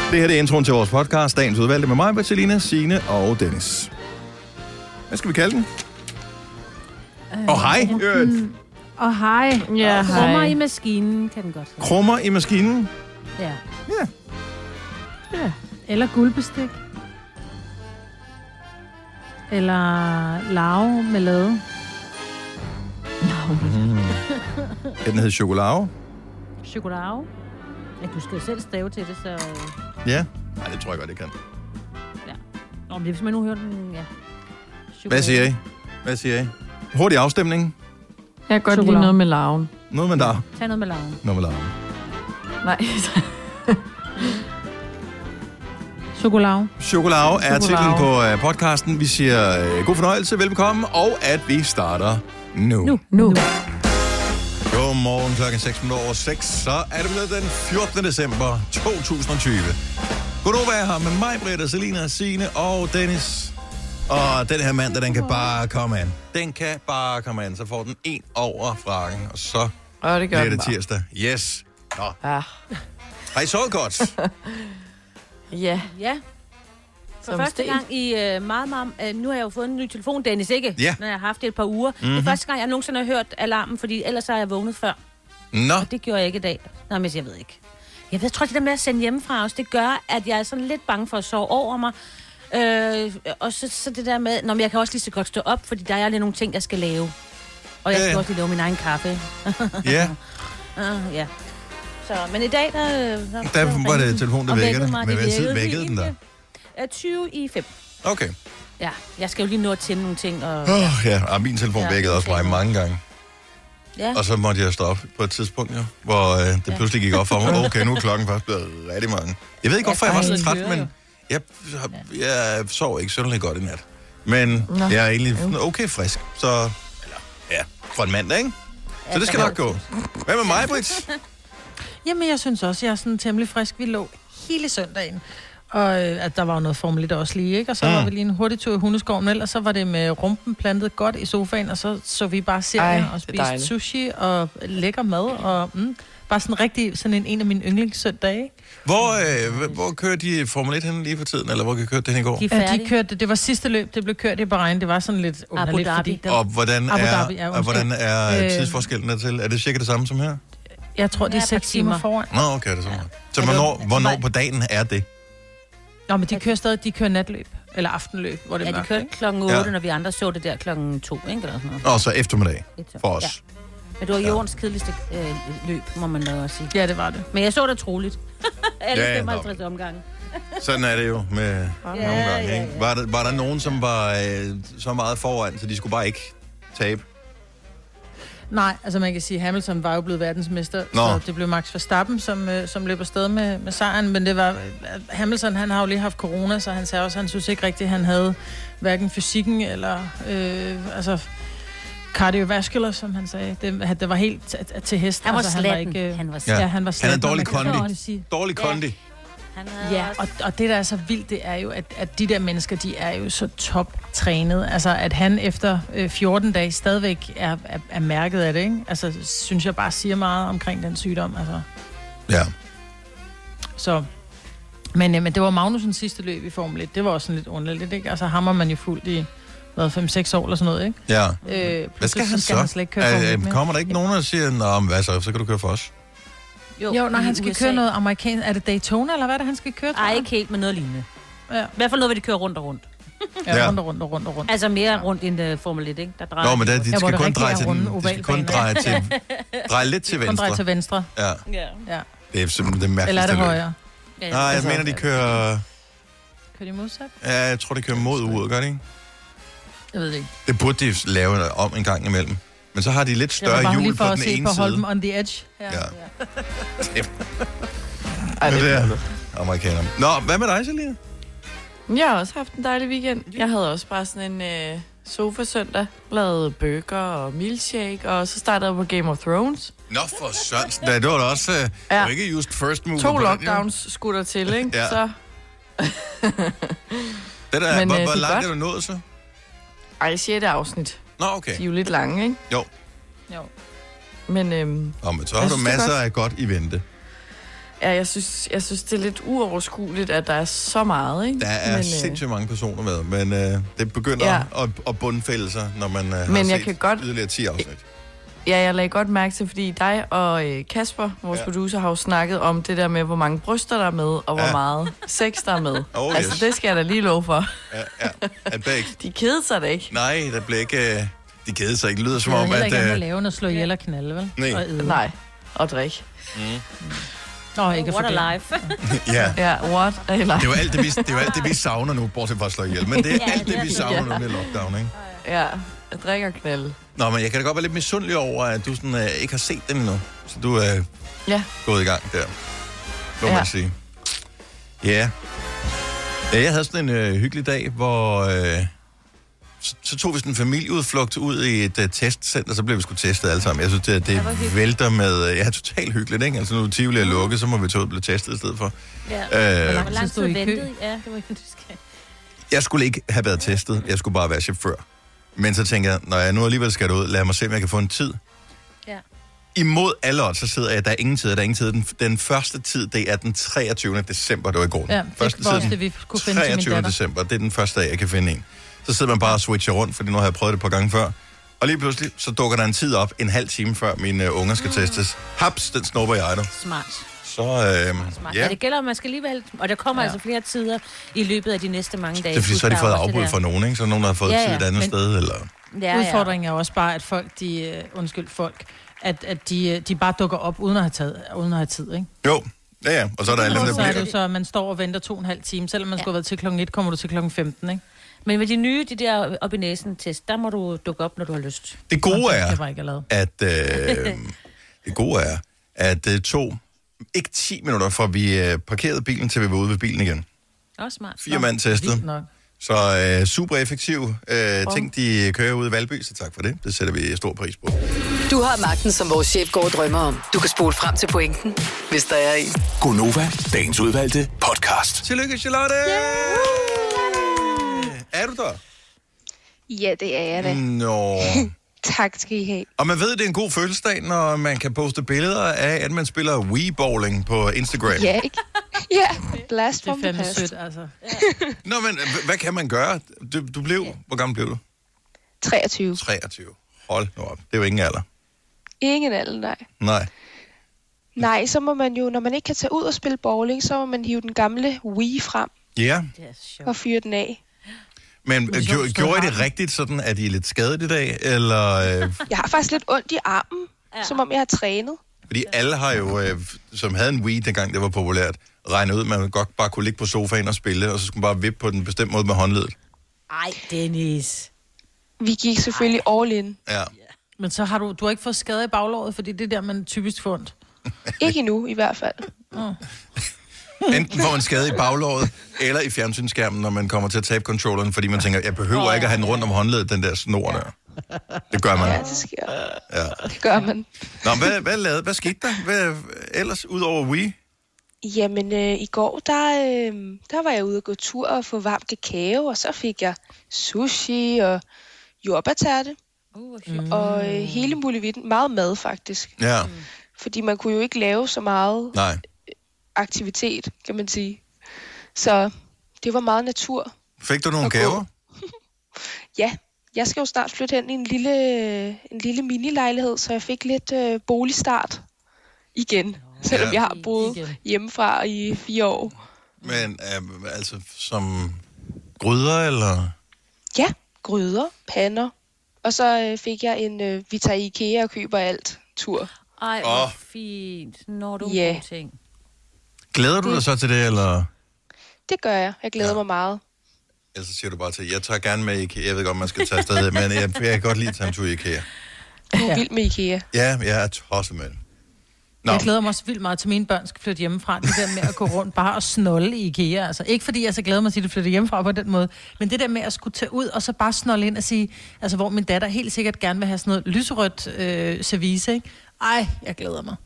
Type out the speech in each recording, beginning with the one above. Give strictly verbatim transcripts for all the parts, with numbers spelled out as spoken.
Det her det er introen til vores podcast, dagens udvalgte med mig, Bertelina, Signe og Dennis. Hvad skal vi kalde den? Og oh, hej. Mm. Og hej. Ja, hej. Krummer i maskinen, kan den godt sige. Krummer i maskinen? Ja. Ja. Ja. Eller guldbestik. Eller larve med lade. Mm. Den hedder chokolade. Chokolade. Ja, du skal jo selv stave til det, så... Ja. Nej, det tror jeg godt, det kan. Ja. Nå, men det er, hvis man nu hører den, ja. Chokolade. Hvad siger I? Hvad siger I? Hurtig afstemning. Jeg kan godt Chokolade. lide noget med larven. Noget med der. Tag noget med larven. Noget med larven. Nej. Chokolade. Chokolade er Chokolade. titlen på uh, podcasten. Vi siger uh, god fornøjelse, velbekomme, og at vi starter nu. Nu. Nu. Godmorgen klokken seks minutter over seks, så er det blevet den fjortende december to tusind og tyve. Godnova er her med mig, Britta, Selina, Signe og Dennis. Og den her mandag, den kan bare komme an. Den kan bare komme an. Så får den en over frakken, og så Og det gør bliver den det bare. tirsdag. Yes. Nå. Ja. Har I sovet godt? Ja. Ja. For Som første sten. gang i uh, meget, meget... Uh, nu har jeg jo fået en ny telefon, Dennis, ikke? Ja. Når jeg har haft det et par uger. Mm-hmm. Mhm. Det er første gang, jeg nogensinde har hørt alarmen, fordi ellers har jeg vågnet før. Nå. Og det gjorde jeg ikke i dag. Nå, men jeg ved ikke. Jeg ved, jeg tror, det der med at sende hjemmefra også, det gør, at jeg er sådan lidt bange for at sove over mig. Øh, og så, så det der med... Nå, men jeg kan også lige så godt stå op, fordi der er lige nogle ting, jeg skal lave. Og jeg skal Ja. også lige lave min egen kaffe. Ja, uh, ja. Så, men i dag, der... Der, der var det telefonen, der og vækkede dig. mig. Men Det hvad tid vækkede vækkede den der? fint. Øh, tyve i fem. Okay. Ja, jeg skal jo lige nå at tænde nogle ting. Og, Åh, oh, ja, og min telefon Ja, vækkede også mig okay. mange gange. ja. Og så måtte jeg stå op på et tidspunkt, jo, hvor øh, det Ja. pludselig gik op for mig. Okay, nu er klokken faktisk blevet rigtig mange. Jeg ved ikke, hvorfor jeg var så Ej, træt, det kører men jeg, jeg sov ikke synderligt godt i nat. Men Nå. jeg er egentlig okay frisk. Så, eller, ja, for en mandag, ikke? Så det skal nok gå. Hvad med mig, Britt? Jamen, jeg synes også, jeg er sådan temmelig frisk. Vi lå hele søndagen. Og øh, at der var jo noget Formel et også lige, ikke? Og så Mm. var vi lige en hurtig tur i hundeskoven, ellers så var det med rumpen plantet godt i sofaen, og så så vi bare serier Ej, og det er spiste dejligt. sushi og lækker mad, og mm, bare sådan rigtig, sådan en, en af mine yndlingssøndage, ikke? Hvor, øh, hvor kører de Formel et henne lige for tiden, eller hvor kan kørte den i går? De er Ja, færdige. de kørte, det var sidste løb, det blev kørt i Bahrain, det var sådan lidt underligt, Dhabi. fordi der, Og hvordan Abu er, Dhabi, ja, og undskyld. hvordan er Øh, tidsforskellen dertil? Er det cirka det samme som her? jeg tror, det er Ja, et par seks timer timer. foran. Nå, okay, det er sådan. Ja. Så Ja, det hvornår, var- hvornår det var- på dagen er det? Nå, men de kører stadig, de kører natløb, eller aftenløb, hvor det er Ja, de mørkt, kørte ikke? klokken otte, Ja. når vi andre så det der klokken to, ikke? Eller sådan noget. Og så eftermiddag Et, så. for os. Ja. Men det var jordens kedeligste øh, løb, må man da også sige. Ja, det var det. Men jeg så det troligt. Alle Ja, femoghalvtreds omgange. Sådan er det jo med nogle gange, ja, ikke? ja. Var der, var der nogen, som var øh, så meget foran, så de skulle bare ikke tabe? Nej, altså man kan sige, at Hamilton var jo blevet verdensmester, Nå. så det blev Max Verstappen, som, øh, som løb afsted med, med sejren, men det var, øh, Hamilton, han har jo lige haft corona, så han sagde også, han synes ikke rigtigt, han havde hverken fysikken eller, øh, altså, cardiovascular, som han sagde. Det, det var helt t- til hest. Han var altså, slatten. ikke, øh, Han var Ja. ja, han var Han slatten. er dårlig man kan kondi. også sige- Dårlig Ja. kondi. Han havde Ja, også... og, og det, der er så vildt, det er jo, at, at de der mennesker, de er jo så top-trænet. Altså, at han efter øh, fjorten dage stadigvæk er, er, er mærket af det, ikke? Altså, synes jeg bare siger meget omkring den sygdom, altså. Ja. Så, men, øh, men det var Magnusens sidste løb i Formel et. Det var også sådan lidt underligt, ikke? Altså, ham har man jo fulgt i fem seks år eller sådan noget, ikke? Ja. Øh, Hvad skal han skal så? han slet ikke køre Formel Er, et øh, mere. kommer der ikke nogen, der siger, nå, men hvad så, så kan du køre for os? Jo, når i han skal U S A. køre noget amerikansk... Er det Daytona, eller hvad er det, han skal køre? tror Ej, jeg? ikke helt, men noget lignende. Ja, I hvert fald noget, hvor de kører rundt og rundt. ja, Ja. rundt og rundt og rundt og rundt. Altså mere rundt end uh, Formel et, ikke? Der drejer Nå, men der, de Ja, hvor skal det kun rigtig dreje er til den, runde de skal kun ovalbaner. dreje til, dreje lidt til Kun dreje venstre. til venstre. Ja, Ja. Ja. det er simpelthen det mærkeligste Eller er det løb. højre? Ja, Nej, jeg altså, mener, de kører... Kører de modsat? Ja, jeg tror, de kører mod uret, gør de ikke? Jeg ved det ikke. Det burde de lave om en gang imellem. Men så har de lidt Jeg var større bare hjul lige på for at den se ene på side. Holm on the edge. Ja. Ja. Ej, Det det er er det. Amerikanerne. Nå, hvad med dig, Selina? Jeg har også haft en dejlig weekend. Jeg havde også bare sådan en øh, sofa-søndag. Lavet burger og milkshake, og så startede jeg på Game of Thrones. Nå, for sørensen. Det var da også... Uh, Ja. ja. ikke just first mover To på den, jo. lockdowns skulle der til, ikke? Ja. Så, Det der, Men, hvor, øh, hvor det er langt godt. er du nået så? ej, sjette afsnit. Nå, okay. De er jo lidt lange, ikke? Jo. Jo. Men øhm, Nå, men så Jeg har du synes, det er masser godt. af godt i vente. Ja, jeg synes, jeg synes, det er lidt uoverskueligt, at der er så meget, ikke? Der er men, sindssygt øh... mange personer med, men øh, det begynder ja. at, at bundfælde sig, når man øh, har men jeg set kan godt... yderligere ti afsnit. Ja, jeg lagde godt mærke til, fordi dig og øh, Kasper, vores ja. producer, har jo snakket om det der med, hvor mange bryster der er med, og hvor ja. meget sex der er med. Oh, altså, yes. det skal jeg da lige love for. Ja, ja. At begge... De keder sig da ikke. Nej, der bliver ikke... Uh... De keder sig ikke. Det lyder som om, at... Jeg er heller ikke uh... lave noget slå ihjel og knalde, vel? Nej. Og æde. Nej, og drikke. Mm. Nå, ikke what a life. ja. Ja, what a life. Det er jo alt det, vi, det er jo alt det, vi savner nu, bortset fra at slå ihjel. Men det er ja, alt det, vi savner ja. nu med lockdown, ikke? Ja, at drikke og knalde. Nå, men jeg kan da godt være lidt misundelig over, at du sådan, uh, ikke har set den endnu. Så du er uh, ja. gået i gang der. Må ja. man sige. Ja. ja. Jeg havde sådan en uh, hyggelig dag, hvor... Uh, Så, så tog vi sådan en familieudflugt ud i et uh, testcenter, så blev vi sgu testet alle sammen. Jeg synes, det, det ja, vælter med... Uh, ja, totalt hyggeligt, ikke? Altså, nu er Tivoli er lukket, så må vi tage ud og blive testet i stedet for. Ja. Øh, Hvor lang tid ventede? Ja, det var ikke, du skal. Jeg skulle ikke have været testet. Jeg skulle bare være chauffør. Men så tænker jeg, når jeg nu alligevel skal ud, lad mig se, om jeg kan få en tid. Ja. Imod alle odds, så sidder jeg, der er ingen tid, der er ingen tid. Den, den første tid, det er den treogtyvende december, det var i går. Ja, det første var også det, vi kunne finde til min datter. treogtyvende december, det er den første dag, jeg kan finde en. Så sidder man bare og switcher rundt, fordi nu har jeg prøvet det et par gange før. Og lige pludselig, så dukker der en tid op, en halv time før mine unger skal mm. testes. Haps, den snupper jeg dig. Smart. Så, øh, Smart. Ja. ja. Det gælder, at man skal alligevel... Og der kommer ja. altså flere tider i løbet af de næste mange dage. Det er fordi, så har de fået afbud fra nogen, ikke? Så er nogen, der har fået ja, ja. tid et andet men, sted, eller... Ja, ja. Udfordringen er også bare, at folk, de... Uh, undskyld, folk... At, at de, de bare dukker op, uden at have, taget, uden at have tid, ikke? Jo, ja, ja. Og så er der alle dem, der bliver... Så er det så, at man står og venter to og en halv time. Selvom man ja. skulle have været til klokken et, kommer du til klokken femten, ikke? Men med de nye, de der op i næsen-test, der må du dukke op, når du har lyst. Det gode er, at... Øh, det gode er, at det tog ikke ti minutter, fra vi øh, parkerede bilen, til vi var ude ved bilen igen. Også smart. Fire mand testet. Så øh, super effektiv øh, ting, de kører ud i Valby, så tak for det. Det sætter vi stor pris på. Du har magten, som vores chef går og drømmer om. Du kan spole frem til pointen, hvis der er en. Gonova, dagens udvalgte podcast. Tillykke, Charlotte! Yeah! Er du der? Ja, det er jeg da. Nå. Tak skal I have. Og man ved, det er en god fødselsdag, når man kan poste billeder af, at man spiller Wii-bowling på Instagram. Ja, ikke? Ja, blast from the past. Sødt, altså. Ja. Nå, men hvad kan man gøre? Du, du blev... Ja. Hvor gammel blev du? treogtyve. treogtyve. Hold nu op. Det er jo ingen alder. Ingen alder, nej. Nej. Nej, så må man jo, når man ikke kan tage ud og spille bowling, så må man hive den gamle Wii frem. Ja. Og fyre den af. Men gjorde, gjorde I det rigtigt sådan, at I er lidt skadet i dag, eller... Øh... Jeg har faktisk lidt ondt i armen, ja. Som om jeg har trænet. Fordi alle har jo, øh, som havde en Wii, dengang det var populært, regnet ud, at man godt bare kunne ligge på sofaen og spille, og så skulle man bare vippe på den bestemte måde med håndledet. Ej, Dennis. Vi gik selvfølgelig Ej. all in. Ja. Men så har du, du har ikke fået skade i baglåret, fordi det er der, man typisk får ondt. Ikke endnu, i hvert fald. Mm. Enten får man skade i baglåret, eller i fjernsynsskærmen, når man kommer til at tabe controlleren, fordi man tænker, jeg behøver oh, ikke at have den rundt om håndledet, den der snor der. Det gør man. Ja, det sker. Ja. Det gør man. Nå, hvad, hvad lavede, hvad skete der? Hvad ellers, ud over Wii? Jamen, øh, i går, der, øh, der var jeg ude og gå tur og få varm kakao, og så fik jeg sushi og jordbærtærte. Uh, mm. Og øh, hele muligheden. Meget mad, faktisk. Ja. Mm. Fordi man kunne jo ikke lave så meget... Nej. aktivitet, kan man sige. Så det var meget natur. Fik du nogle gaver? Ja, jeg skal jo snart flytte hen i en lille, en lille mini-lejlighed, så jeg fik lidt øh, boligstart igen, ja. Selvom jeg har boet hjemmefra i fire år. Men øh, altså som gryder, eller? Ja, gryder, pander. Og så øh, fik jeg en, øh, vi tager i IKEA og køber alt tur. Ej, hvor oh. fint. Når du ja. gode ting. Glæder du det... dig så til det, eller? Det gør jeg. Jeg glæder ja. mig meget. Ellers så siger du bare til, jeg tager gerne med IKEA. Jeg ved godt, man skal tage afsted, men jeg, jeg kan godt lide at tage en tur i IKEA. Du er vild med IKEA. Ja, jeg er tosset med det. Nå. Jeg glæder mig også vildt meget til, mine børn skal flytte hjemmefra. Det der med at gå rundt bare og snolde i IKEA. Altså, ikke fordi jeg så glæder mig til at flytte hjemmefra på den måde, men det der med at skulle tage ud og så bare snolde ind og sige, altså hvor min datter helt sikkert gerne vil have sådan noget lyserødt øh, service, ikke? Ej, jeg glæder mig.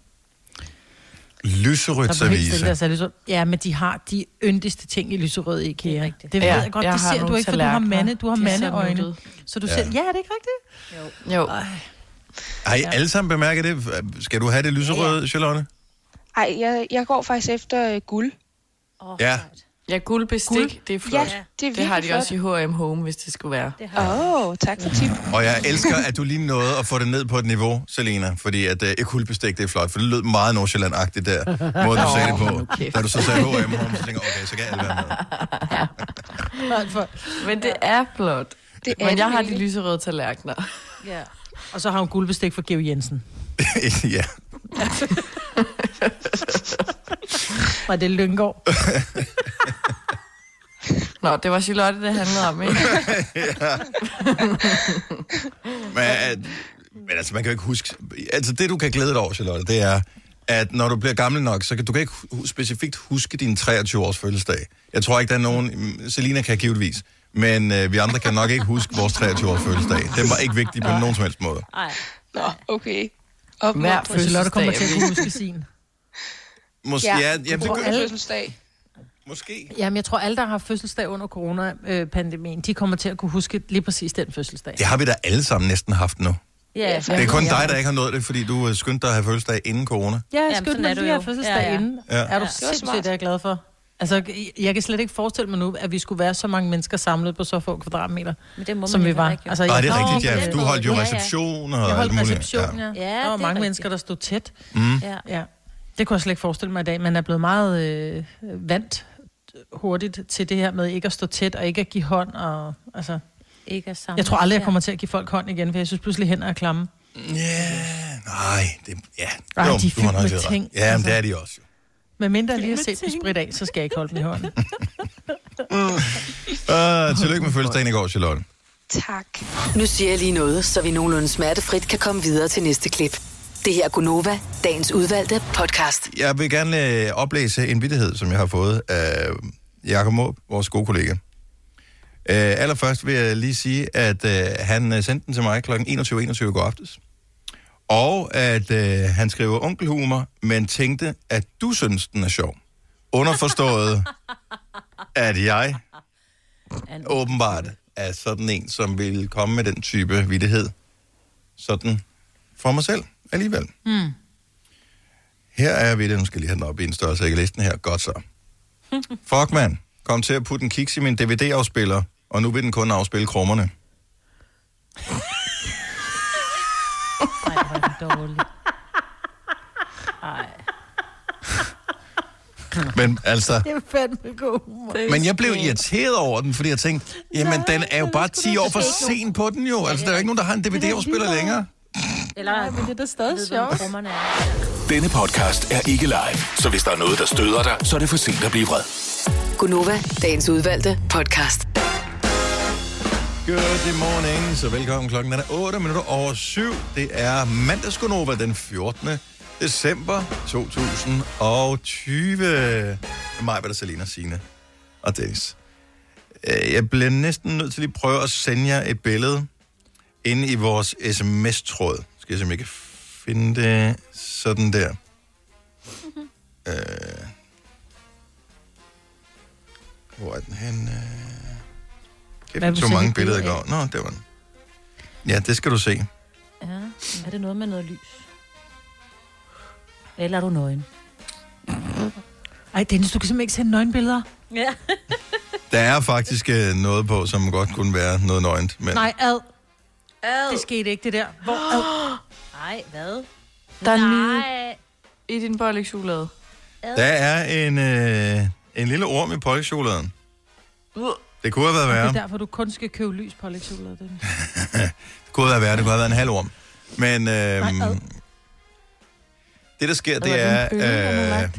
Lyserødt service. Altså, ja, men de har de yndigste ting i lyserød i IKEA. Det, det ved ja, jeg godt, jeg det ser du ikke, for du har mande, du har mandeøjne. Så du ja. ser, ja, er det ikke rigtigt? Jo. jo. Har I ja. alle sammen bemærket det? Skal du have det lyserøde, ja, ja. Charlotte? Ej, jeg, jeg går faktisk efter øh, guld. Oh, Ja. Ja, guldbestik, Guld? det er flot. Ja, Ja, det er det virkelig har de flot. også i H og M Home, hvis det skulle være. Det har Åh, oh, tak for tip. Og jeg elsker, at du lige nåede at få det ned på et niveau, Selina, fordi at uh, et guldbestik, det er flot, for det lød meget nonchalant-agtigt der, måde du sagde det på. Da du så sagde H og M Home, så tænker jeg, okay, så kan alt være med. Men det er flot. Det er Men jeg det har de virkelig. lyserøde tallerkener. Ja. Og så har hun guldbestik for Georg Jensen. Ja. Var det Lyngård? Nå, det var Charlotte, det handlede om, ikke? Men, at, men altså, man kan jo ikke huske... Altså, det du kan glæde dig over, Charlotte, det er, at når du bliver gammel nok, så kan du kan ikke hu- specifikt huske din treogtyve-års fødselsdag. Jeg tror ikke, der er nogen... Selina kan givetvis. Men øh, vi andre kan nok ikke huske vores treogtyve-års fødselsdag. Den var ikke vigtig på nogen som helst måde. Ej. Nå, okay. Hver Opmuntret. Og Charlotte kommer til at fødselsdag. kunne huske sin. Måske, Ja, ja, jamen, det på gør, alle fødselsdag. måske. Jamen, jeg tror, alle, der har fødselsdag under coronapandemien, de kommer til at kunne huske lige præcis den fødselsdag. Det har vi da alle sammen næsten haft nu. Ja, Det er kun dig, der ikke har nået det, fordi du øh, skyndte dig at have fødselsdag inden corona. Ja, jeg Jamen, skyndte sådan mig er du lige at jo. have fødselsdag Ja, ja. inden. Ja. Er du Ja, det var sindssygt, smart. det er jeg glad for. Altså, jeg kan slet ikke forestille mig nu, at vi skulle være så mange mennesker samlet på så få kvadratmeter, Men det må som man vi heller var. ikke, jo. Altså, Nej, det er Nå, rigtigt, på ja. den Du måde. holdt jo Ja, ja. reception og Jeg alt holdt muligt. reception, ja. Ja, Der det var er mange rigtigt. mennesker, der stod tæt. Ja. Ja. Det kunne jeg slet ikke forestille mig i dag. Man er blevet meget øh, vant hurtigt til det her med ikke at stå tæt og ikke at give hånd. Og, altså, Ikke at samle. jeg tror aldrig, jeg kommer til at give folk hånd igen, for jeg synes pludselig, hænder er klamme. Ja, nej, det, ja. Ej, Jo, de er du har fyldt nok med lidt ret. ting, Ja, men altså. det er de også jo. Men mindre jeg lige har set dem spritte af, så skal jeg ikke holde dem i hånden. Uh, tillykke med fødselsdagen i går, Charlotte. Tak. Nu siger jeg lige noget, så vi nogenlunde smertefrit kan komme videre til næste klip. Det her er Gunova, dagens udvalgte podcast. Jeg vil gerne øh, oplæse en vittighed, som jeg har fået af Jakob Måb, vores gode kollega. Uh, allerførst vil jeg lige sige, at uh, han uh, sendte den til mig kl. enogtyve enogtyve i går aftes. Og at uh, han skriver onkelhumor, men tænkte, at du synes, den er sjov. Underforstået, at jeg åbenbart er sådan en, som vil komme med den type vittighed. Sådan for mig selv alligevel. Mm. Her er vittigheden. Nu skal jeg lige have den op i en størrelse. Jeg kan læse den her. Godt så. Fuck, man. Kom til at putte en kiks i min D V D-afspiller, og nu vil den kun afspille krummerne. Ej, hvor er det dårligt. Ej. Men altså... Det er fandme god humor. Men jeg blev irriteret over den, fordi jeg tænkte, jamen den er jo bare ti år for sen på den jo. Altså der er jo ikke nogen, der har en D V D-afspiller længere. Eller, Men det er da stadig ved, hvem sjovt. krummerne er. Denne podcast er ikke live, så hvis der er noget, der støder dig, så er det for sent at blive vred. Gunova, dagens udvalgte podcast. Good morning, så velkommen. Klokken er otte minutter over syv. Det er mandagsgunova den fjortende december to tusind og tyve. Mig, hvad der Selina, Signe og Dennis. Øh, Jeg bliver næsten nødt til lige at prøve at sende jer et billede inde i vores sms-tråd. Skal jeg se, om jeg kan finde det sådan der. Mm-hmm. Øh, hvor er den henne? Hvad Jeg vil så du mange se billeder i billeder går. Nå, det var den. Ja, det skal du se. Ja. Er det noget med noget lys? Eller er du nøgen? Ej, Dennis, du kan simpelthen ikke sende nøgenbilleder. Ja. Der er faktisk øh, noget på, som godt kunne være noget nøgent. Men Nej, ad. Ad. Det skete ikke, det der. Hvor ad? Nej, hvad? Der er Nej. I din pålægtschokolade. der er en, øh, en lille orm i pålægtschokoladen. Det kunne have været Det værre. er derfor, du kun skal købe lys på chokolade, Dennis. Det kunne have været værre. Det kunne have været en halv orm. Men Nej, øh, ad. det, der sker, Eller det er det en pølle, han har er... lagt?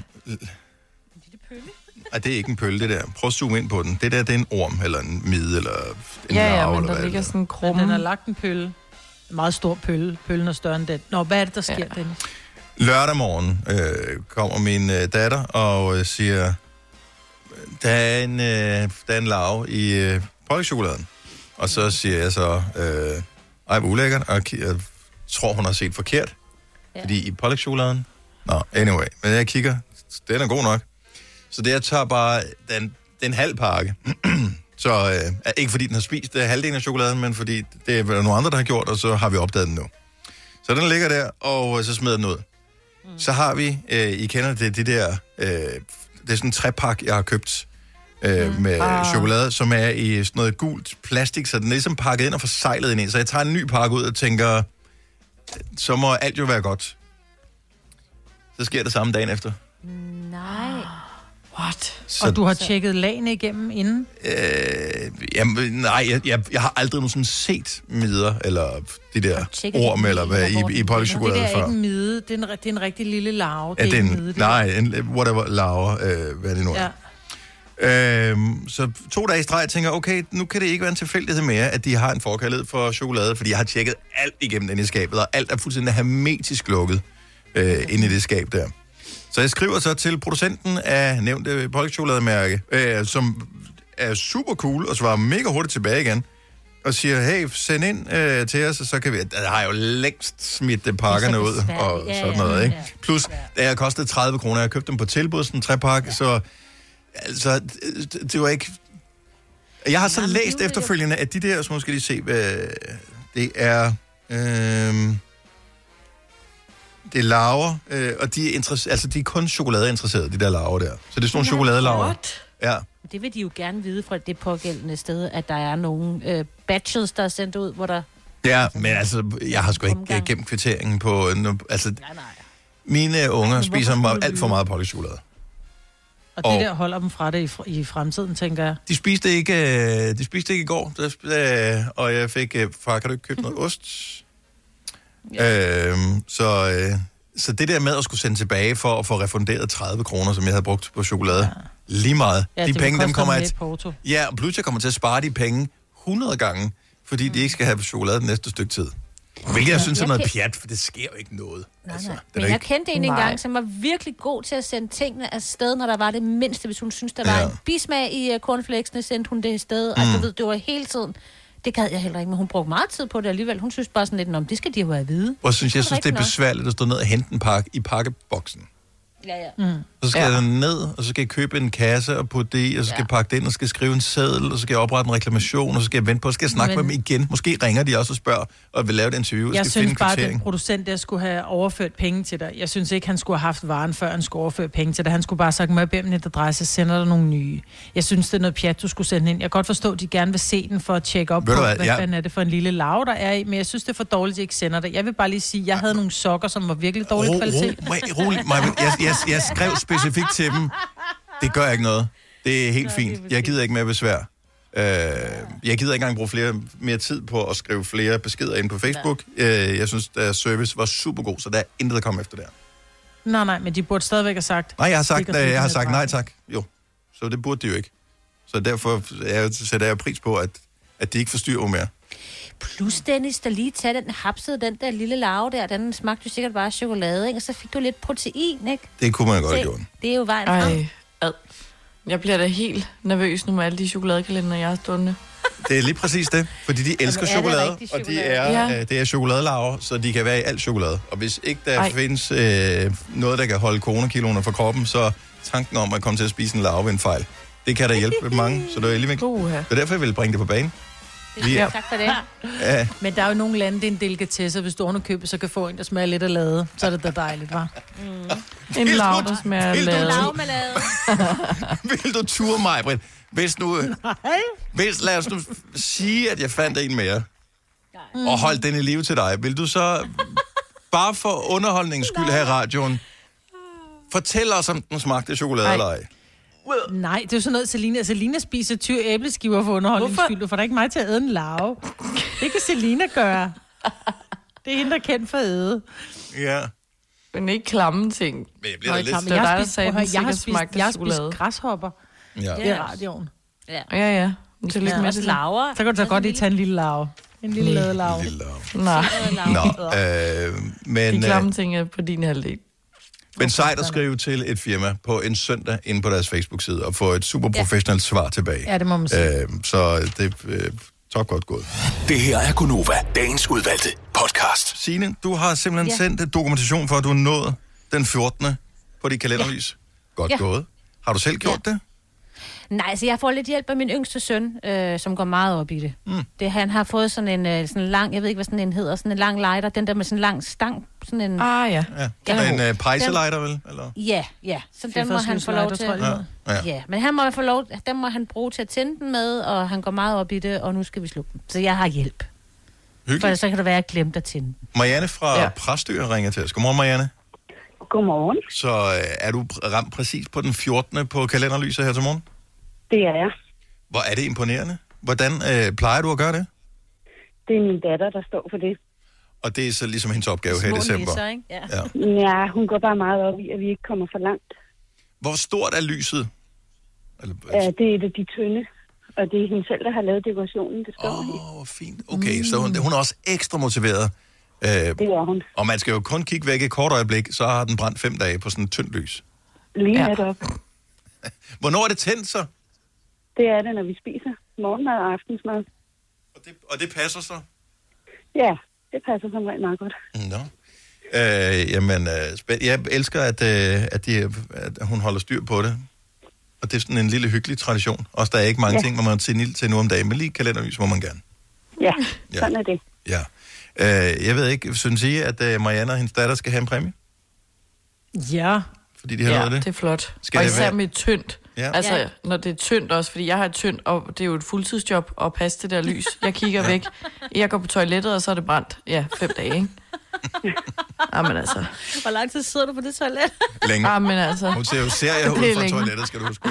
Ej, det er ikke en pølle, det der. Prøv at zoome ind på den. Det der, det er en orm, eller en mide, eller en Ja, ja, larve, men eller der hvad ligger det er. sådan en Men krumme. den har lagt en pølle. En meget stor pølle. Pøllen er større end den. Nå, hvad er det, der sker, Ja. ja. Dennis? Lørdag morgen øh, kommer min øh, datter og øh, siger, der er en, øh, der er en larve i øh, pålægtschokoladen. Og så siger jeg så, øh, ej, hvor ulækkert, og ki- jeg tror, hun har set forkert. Ja. Ja. Fordi i pålægtschokoladen... Nå, anyway. Men jeg kigger, den er god nok. Så det, jeg tager bare den, den halv pakke. Så øh, ikke fordi den har spist det halvdelen af chokoladen, men fordi det er nogle andre, der har gjort, og så har vi opdaget den nu. Så den ligger der, og så smider den ud. mm. så har vi, øh, I kender det, det der, øh, det er sådan en trepak, jeg har købt øh, mm. med ah. chokolade, som er i sådan noget gult plastik, så den er ligesom pakket ind og forsejlet ind i. Så jeg tager en ny pakke ud og tænker, så må alt jo være godt. Så sker det samme dagen efter. Nej. What? Så, og du har tjekket lagene igennem inden? Øh, jamen, nej, jeg, jeg, jeg har aldrig nogensinde set midder, eller de der orm, eller hvad, i, i pålægtschokolade før. Det der er ikke en mide, det er en, det er en rigtig lille larve. Ja, det er en, en mide, nej, en, whatever, larve, øh, hvad er det nu er. Ja. Øhm, så to dage i streg tænker okay, nu kan det ikke være en tilfældighed mere, at de har en forkærlighed for chokolade, fordi jeg har tjekket alt igennem den i skabet, og alt er fuldstændig hermetisk lukket øh, inde i det skab der. Så jeg skriver så til producenten af nævnte pålægtschokolademærke, øh, som er super cool og svarer mega hurtigt tilbage igen, og siger, hey, send ind øh, til os, og så kan vi... Der har jo længst smidt det pakkerne ud, og ja, sådan noget, ikke? Plus, det har kostet tredive kroner, jeg købte dem på tilbud, sådan en trepakke, ja. så... Altså, det, det var ikke... Jeg har så Jamen, læst efterfølgende, at de der, så måske lige se, hvad det er... Øh, det er larver, øh, og de er, interesse- altså, de er kun chokoladeinteresserede, de der larver der. Så det er sådan nogle chokoladelarver. Ja. Det vil de jo gerne vide fra det pågældende sted, at der er nogle øh, batches, der er sendt ud, hvor der... Ja, men altså, jeg har sgu ikke gemt kvitteringen på... Altså, nej, nej. Mine unger spiser mig alt for meget pålægtschokolade. Og det og der holder dem fra det i, fr- i fremtiden, tænker jeg. De spiste ikke, de spiste ikke i går, der, og jeg fik... Far, kan du ikke købe noget ost? Ja. Øhm, så, øh, så det der med at skulle sende tilbage for at få refunderet tredive kroner, som jeg havde brugt på chokolade, ja. lige meget. Ja, de penge, dem kommer at... Ja, og pludselig kommer til at spare de penge hundrede gange, fordi mm. de ikke skal have chokolade den næste stykke tid. Hvilket jeg synes er noget pjat, for det sker jo ikke noget. Nej, altså, nej. Men jeg ikke... kendte en engang, som var virkelig god til at sende tingene afsted, når der var det mindste. Hvis hun synes, der var ja. en bismag i uh, cornflakesene, sendte hun det afsted. Mm. Altså, ved, det var hele tiden... Det gad jeg heller ikke, men hun brugte meget tid på det alligevel. Hun synes bare sådan lidt, om det skal de jo have at vide. Og synes, jeg synes, det er besværligt at stå ned og hente en pakke i pakkeboksen. Ja, ja. Mm. Så skal ja. jeg ned, og så skal jeg købe en kasse og putte det i, og så skal ja. jeg pakke det ind, og skal skrive en seddel, og så skal jeg oprette en reklamation, og så skal jeg vente på, og så skal jeg snakke men... med dem igen. Måske ringer de også og spørger, og vil lave et interview, og jeg skal synes finde bare, kvittering. at den producent der skulle have overført penge til dig. Jeg synes ikke, han skulle have haft varen, før han skulle overføre penge til dig. Han skulle bare sagt, må jeg bede om et adresse, sender der nogle nye. Jeg synes, det er noget pjat, du skulle sende ind. Jeg kan godt forstå, at de gerne vil se den for at tjekke op Ved på, hvad, hvad ja. fanden er det for en lille larve, der er i, men jeg synes, det er for dårligt, at de ikke sender det. Jeg vil bare lige sige, at jeg havde nogle sokker, som var virkelig dårlig ro, kvalitet. Ro, ro, jeg, jeg, jeg, jeg skrev specifikt til dem, det gør ikke noget. Det er helt fint. Jeg gider ikke mere besvær. Uh, jeg gider ikke engang bruge flere, mere tid på at skrive flere beskeder ind på Facebook. Uh, jeg synes, at service var super god, så der er intet at komme efter der. Nej, nej, men de burde stadigvæk have sagt... Nej, jeg har sagt, jeg, jeg har sagt nej tak. Jo, så det burde de jo ikke. Så derfor jeg, sætter jeg pris på, at, at de ikke forstyrrer mere. Plus, Dennis, der lige tager den, hapsede den der lille larve der, den smagte jo sikkert bare chokolade, ikke? Og så fik du lidt protein, ikke? Det kunne man godt have gjort. Det er jo vejen frem. Ej, jeg bliver da helt nervøs nu med alle de chokoladekalender, jeg har stående. Det er lige præcis det, fordi de elsker chokolade, chokolade, og de er, ja. øh, det er chokoladelarver, så de kan være i alt chokolade. Og hvis ikke der Ej. findes øh, noget, der kan holde koronakiloene fra kroppen, så tanken om at komme til at spise en larve en fejl. Det kan da hjælpe mange, så det er alligevel. Uh-huh. Det er derfor, jeg vil bringe det på banen. Ja. Tak for det. Ja. Men der er jo nogle lande, det er en delikatesse, hvis du underkøber, så kan få en, der smager lidt af lade. Så er det da dejligt, hva'? Mm. En lav, der smager af lade. Vil du ture mig, Britt? Hvis nu... Hvis, lad os nu sige, at jeg fandt en mere, mm. og holdt den i live til dig. Vil du så, bare for underholdningens skyld her i radioen, fortælle os, om den smagte chokolade eller ej? Nej, det er jo sådan noget, Selina. Selina spiser tyve æbleskiver for underholdningens skyld. Du får da ikke mig til at æde en larve. Det kan Selina gøre. Det er hende, der er kendt for at æde. Ja. Men ikke klamme ting. Men jeg bliver lidt... Jeg har spist, jeg har spist, jeg har spist græshopper. Ja. Det er radioen. Ja, ja. ja. Så lidt med larver. Så kan du da godt lige tage en lille larve. En lille ladelarve. En lille larve. Nej. Nå, øh, men... De klamme ting er på din halvdel. Men sejt at skrive til et firma på en søndag inde på deres Facebook-side og få et super professionelt ja. svar tilbage. Ja, det må man sige. Øh, så det er øh, top godt gået. Det her er Gonova, dagens udvalgte podcast. Signe, du har simpelthen ja. sendt et dokumentation for, at du er nået den fjortende på dit kalendervis. Ja. Godt ja. gået. Har du selv gjort ja. det? Nej, så jeg får lidt hjælp af min yngste søn, øh, som går meget op i det. Mm. det. Han har fået sådan en øh, sådan lang, jeg ved ikke, hvad sådan en hedder, sådan en lang lighter, den der med sådan en lang stang. Sådan en, Ah, ja. Ja. En uh, pejselighter, vel? Eller? Ja, ja. Så den må han få lov til. Ja. Ja. Ja, men han må få lov, den må han bruge til at tænde den med, og han går meget op i det, og nu skal vi slukke den. Så jeg har hjælp. Hyggeligt. For så kan det være, at jeg glemte at tænde den. Marianne fra Ja. Præstø ringer til os. Godmorgen, Marianne. Godmorgen. Så øh, er du ramt præcis på den fjortende på kalenderlyset her til morgen? Det er jeg. Hvor er det imponerende. Hvordan øh, plejer du at gøre det? Det er min datter, der står for det. Og det er så ligesom hendes opgave her i Små december. nisser, ikke? Ja. Ja. Ja, hun går bare meget op i, at vi ikke kommer for langt. Hvor stort er lyset? Eller, Ja, det er det de tynde, og det er hende selv, der har lavet dekorationen, det står Åh, i. oh, hvor fint. Okay, mm. så hun, hun er også ekstra motiveret. Øh, Det er hun. og man skal jo kun kigge væk et kort øjeblik, så har den brændt fem dage på sådan et tyndt lys. Lige Ja. netop. Hvornår er det tændt så? Det er det, når vi spiser morgenmad og aftensmad. Og det, og det passer så? Ja, det passer som regel meget godt. Nå. Øh, jamen, øh, spæ- jeg elsker, at, øh, at, de, at hun holder styr på det. Og det er sådan en lille hyggelig tradition. Også der er ikke mange ja. ting, man må tænde ild til nu om dagen, men lige kalenderlys må man gerne. Ja, Ja. sådan er det. Ja. Øh, jeg ved ikke, synes I, at øh, Marianne og hendes datter skal have en præmie? Ja. Fordi de har Ja, lavet det? det er flot. Skal og det især være- med tyndt. Ja. Altså, Ja. når det er tyndt også, fordi jeg har et tyndt, og det er jo et fuldtidsjob at passe det der lys. Jeg kigger ja. væk. Jeg går på toilettet, og så er det brændt. Ja, fem dage, ikke? Jamen altså. Hvor lang tid sidder du på det toilet? Længe. Jamen altså. Hun ser jo serier ud Det er fra længe. toilettet, skal du huske.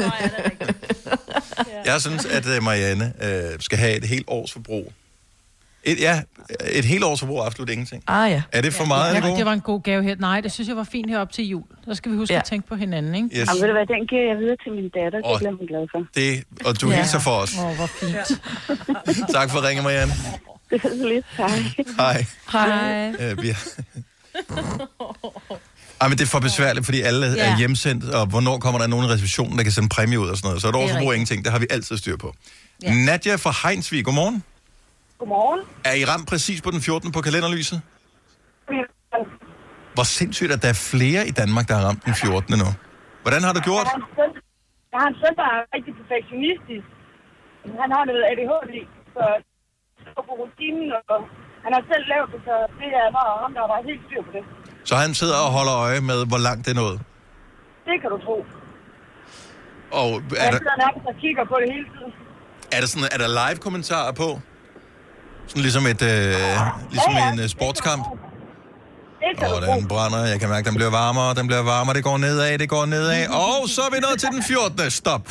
Jeg synes, at øh, Marianne øh, skal have et helt års forbrug. Et, ja, et helt års forbrug er absolut ingenting. Ah ja. Er det for meget, Ja, eller det god? var en god gave her. Nej, det synes jeg var fint her op til jul. Så skal vi huske Ja. at tænke på hinanden, ikke? Yes. Jamen, ved du hvad, den giver jeg videre til min datter. Det Åh. bliver hun glad for. Det, og du Ja. hilser for os. Åh, oh, hvor fint. Tak for at ringe, Marianne. Det er så lidt. Hej. Hej. Hej. Øh, vi har... Ej, men det er for besværligt, fordi alle ja. er hjemsendt, og hvornår kommer der nogen i receptionen, der kan sende præmie ud og sådan noget. Så et års forbrug er ingenting, det har vi altid styr på. Ja. Nadja fra Hejnsvig, godmorgen. Godmorgen. Er I ramt præcis på den fjortende på kalenderlyset? Hvor sindssygt, at der er flere i Danmark, der har ramt den fjortende nu. Hvordan har du gjort? Jeg har en søn, jeg har en søn der er rigtig perfektionistisk. Han har noget A D H D, så så på rutinen, og han har selv lavet det, så det er bare ham, der var helt styr på det. Så han sidder og holder øje med, hvor langt det er nået. Det kan du tro. Og er Jeg der, sidder nærmest og kigger på det hele tiden. er der, sådan, er der live-kommentarer på? Sådan ligesom, et, øh, ligesom Ja, ja. en uh, sportskamp? Det kan Og du tro. den brænder, jeg kan mærke, den bliver varmere, den bliver varmere, det går nedad, det går nedad. Og så er vi nået til den fjortende. Stop.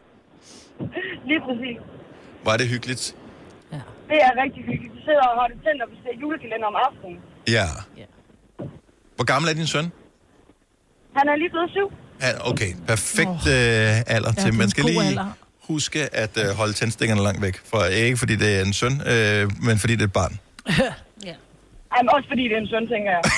Lige præcis. Hvor er det hyggeligt. Det er rigtig hyggeligt. Vi sidder og har det tændt, og vi ser julekalender om aftenen. Ja. Hvor gammel er din søn? Han er lige blevet syv. Ja, okay, perfekt øh, alder Ja, til. det er Man en skal god lige alder. huske at øh, holde tændstikkerne langt væk. For ikke fordi det er en søn, øh, men fordi det er et barn. Jamen, også fordi det er en søn, tænker jeg.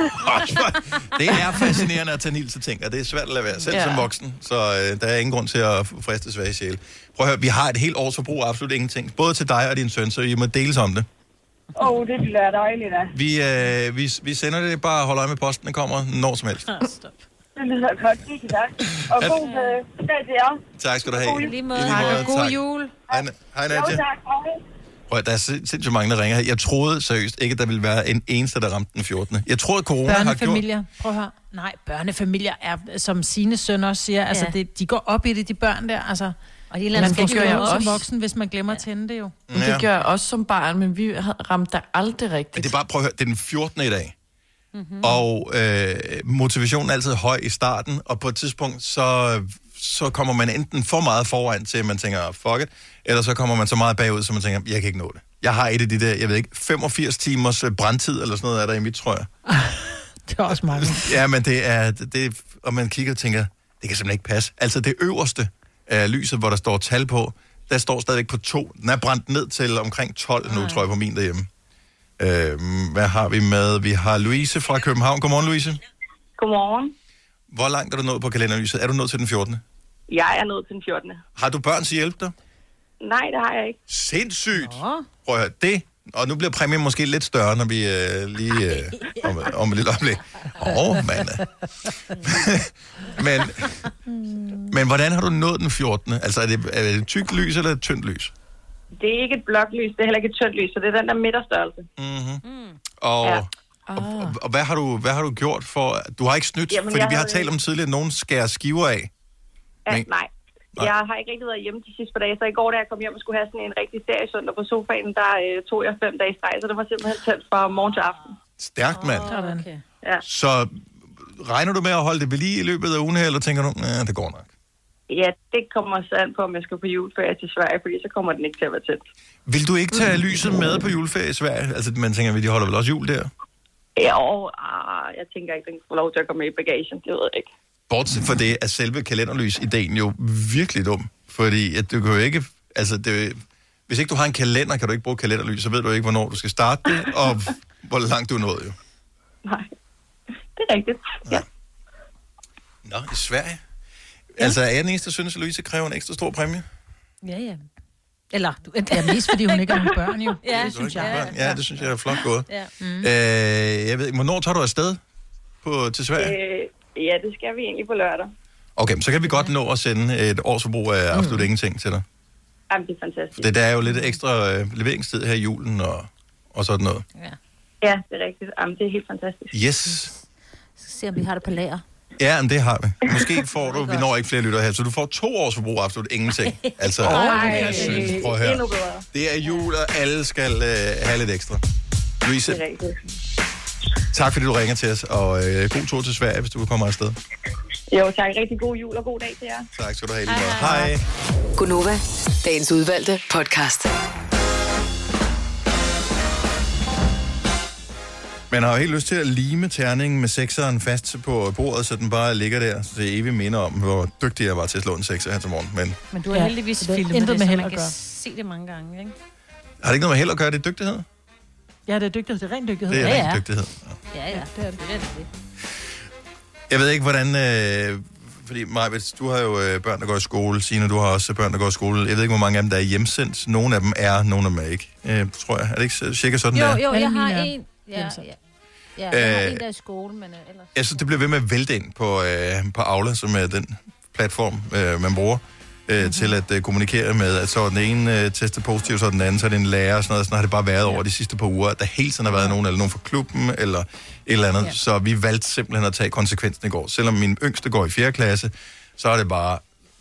Det er fascinerende at tage Nils til ting, og det er svært at lade være, selv ja. Ja. som voksen. Så øh, der er ingen grund til at friste svage sjæle. Prøv at høre, vi har et helt års forbrug af absolut ingenting. Både til dig og din søn, så I må deles om det. Åh, oh, det bliver dejligt, da. Vi, øh, vi, vi sender det bare, hold øje med posten, den kommer når som helst. Det lyder godt. Tusind tak. Og Ja. god øh, dag til jer. Tak skal du have. God jul. Lige måde. I lige Tak, måde, og god tak. jul. Hej, hej Jo, Nadja. tak. Hej. Prøv, at der er sind- sindssygt mange, der ringer her. Jeg troede seriøst ikke, at der ville være en eneste, der ramte den fjortende. Jeg troede, at corona har gjort... Børnefamilier, prøv at høre. Nej, børnefamilier er, som sine sønner også siger, altså Ja. det, de går op i det, de børn der, altså. Og de Man lader får det gør jeg glemme som også. voksen, hvis man glemmer at tænde det jo. Men det gør jeg også som barn, men vi havde- ramte der aldrig rigtigt. Det er bare, prøv at høre, det er den fjortende i dag. Mm-hmm. Og øh, motivationen er altid høj i starten, og på et tidspunkt, så, så kommer man enten for meget foran til, at man tænker, fuck it, eller så kommer man så meget bagud, så man tænker, jeg kan ikke nå det. Jeg har et af de der, jeg ved ikke, femogfirs timers brandtid, eller sådan noget er der i mit, tror jeg. Det er også mange. Ja, men det er, det er, og man kigger og tænker, det kan simpelthen ikke passe. Altså det øverste af lyset, hvor der står tal på, der står stadigvæk på to. Den er brændt ned til omkring tolv nu, tror jeg, på min derhjemme. Øhm, hvad har vi med? Vi har Louise fra København. Godmorgen, Louise. Godmorgen. Hvor langt er du nået på kalenderlyset? Er du nået til den fjortende? Jeg er nået til den fjortende. Har du børn til hjælp dig? Nej, det har jeg ikke. Sindssygt! Prøv at høre, det... Og nu bliver præmien måske lidt større, når vi øh, lige... Øh, om, om et lille øjeblik. Åh, oh, mand. Men Mm. Men hvordan har du nået den fjortende? Altså, er det, er det et tykt lys eller et tyndt lys? Det er ikke et bloklys, det er heller ikke et tyndt lys, så det er den der midterstørrelse. Mm-hmm. Mm. Og, Ja. og, og, og hvad, har du, hvad har du gjort for... Du har ikke snydt, Jamen, fordi jeg vi har havde- talt om tidligere, at nogen skærer skiver af. Ja, Men- nej. Nej. Jeg har ikke rigtig været hjemme de sidste par dage, så i går, da jeg kom hjem og skulle have sådan en rigtig seriesøndag på sofaen, der øh, tog jeg fem dage i streg, så det var simpelthen tæt fra morgen til aften. Stærkt, mand. Sådan. Okay. Ja. Så regner du med at holde det ved lige i løbet af ugen her, eller tænker du, ja, det går nok? Ja, det kommer så an på, om jeg skal på juleferie til Sverige, fordi så kommer den ikke til at være tæt. Vil du ikke tage lyset med på juleferie i Sverige? Altså, man tænker, at de holder vel også jul der? Ja, og ah, jeg tænker ikke, den får lov til at komme med i bagagen, det ved jeg ikke. Bortset fra det, er selve kalenderlys-ideen jo virkelig dum. Fordi at du kan jo ikke... Altså, det, hvis ikke du har en kalender, kan du ikke bruge kalenderlys, så ved du ikke, hvornår du skal starte det, og hvor langt du er nået jo. Nej, det er rigtigt. Ja. Nå, i Sverige? Ja. Altså, er jeg den eneste, der synes, at Louise kræver en ekstra stor præmie? Ja, ja. Eller... Du, Ja, mest fordi hun ikke har nogen børn, jo. Ja, Det synes jeg. Ja, det synes jeg er flot gået. Ja. Mm. Øh, jeg ved ikke, hvornår tager du afsted på, til Sverige? Øh, ja, det skal vi egentlig på lørdag. Okay, så kan vi godt nå at sende et års forbrug af absolut mm. ingenting til dig. Jamen, det er fantastisk. Det der er jo lidt ekstra øh, leveringstid her i julen og, og sådan noget. Ja. Ja, det er rigtigt. Jamen, det er helt fantastisk. Yes. Så se, om vi har det på lager. Ja, men det har vi. Måske får du, vi når ikke flere lytter her, så du får to års forbrug af absolut ingenting. Altså, jeg synes, prøv at høre. Endnu bedre. Det er jul, og alle skal øh, have lidt ekstra. Louise, Det er rigtigt. tak fordi du ringer til os, og øh, god tur til Sverige, hvis du vil komme afsted. Jo, tak. Rigtig god jul og god dag til jer. Tak skal du have, lige meget. Hej. Gunova, dagens udvalgte podcast. Man har jo helt lyst til at lime terningen med sekseren fast på bordet, så den bare ligger der, så det evigt minder om, hvor dygtig jeg var til at slå en sekser her til morgen. Men Men du har Ja, ja, heldigvis det er filmet intet det, med så held man at kan gøre. se det mange gange, ikke? har det ikke noget med held at gøre, det er dygtighed? Ja, det er dygtighed. Det er ren dygtighed. Det er ja, rent ja. dygtighed. Ja, ja. Det er det. det, er det. Jeg ved ikke, hvordan... Øh, fordi, Majbet, du har jo øh, børn, der går i skole. Signe, du har også børn, der går i skole. Jeg ved ikke, hvor mange af dem, der er hjemsendt. Nogle af dem er, nogle af dem er ikke. Øh, tror jeg. Er det ikke cirka sådan, Jo, der? jo, Alle jeg har mine er en... Ja, hjemsendt. ja. Ja, jeg har Øh, en, der er i skole, men uh, ellers... Jeg synes, det bliver ved med at vælte ind på, øh, på Aula, som er den platform, øh, man bruger, øh, mm-hmm. til at øh, kommunikere med, at så er den ene øh, testet positiv, så er den anden, så er det en lærer og sådan noget. Sådan har det bare været over de sidste par uger. Der hele tiden har været nogen, eller nogen fra klubben, eller et eller andet. Ja. Så vi valgte simpelthen at tage konsekvensen i går. Selvom min yngste går i fjerde klasse, så er det bare,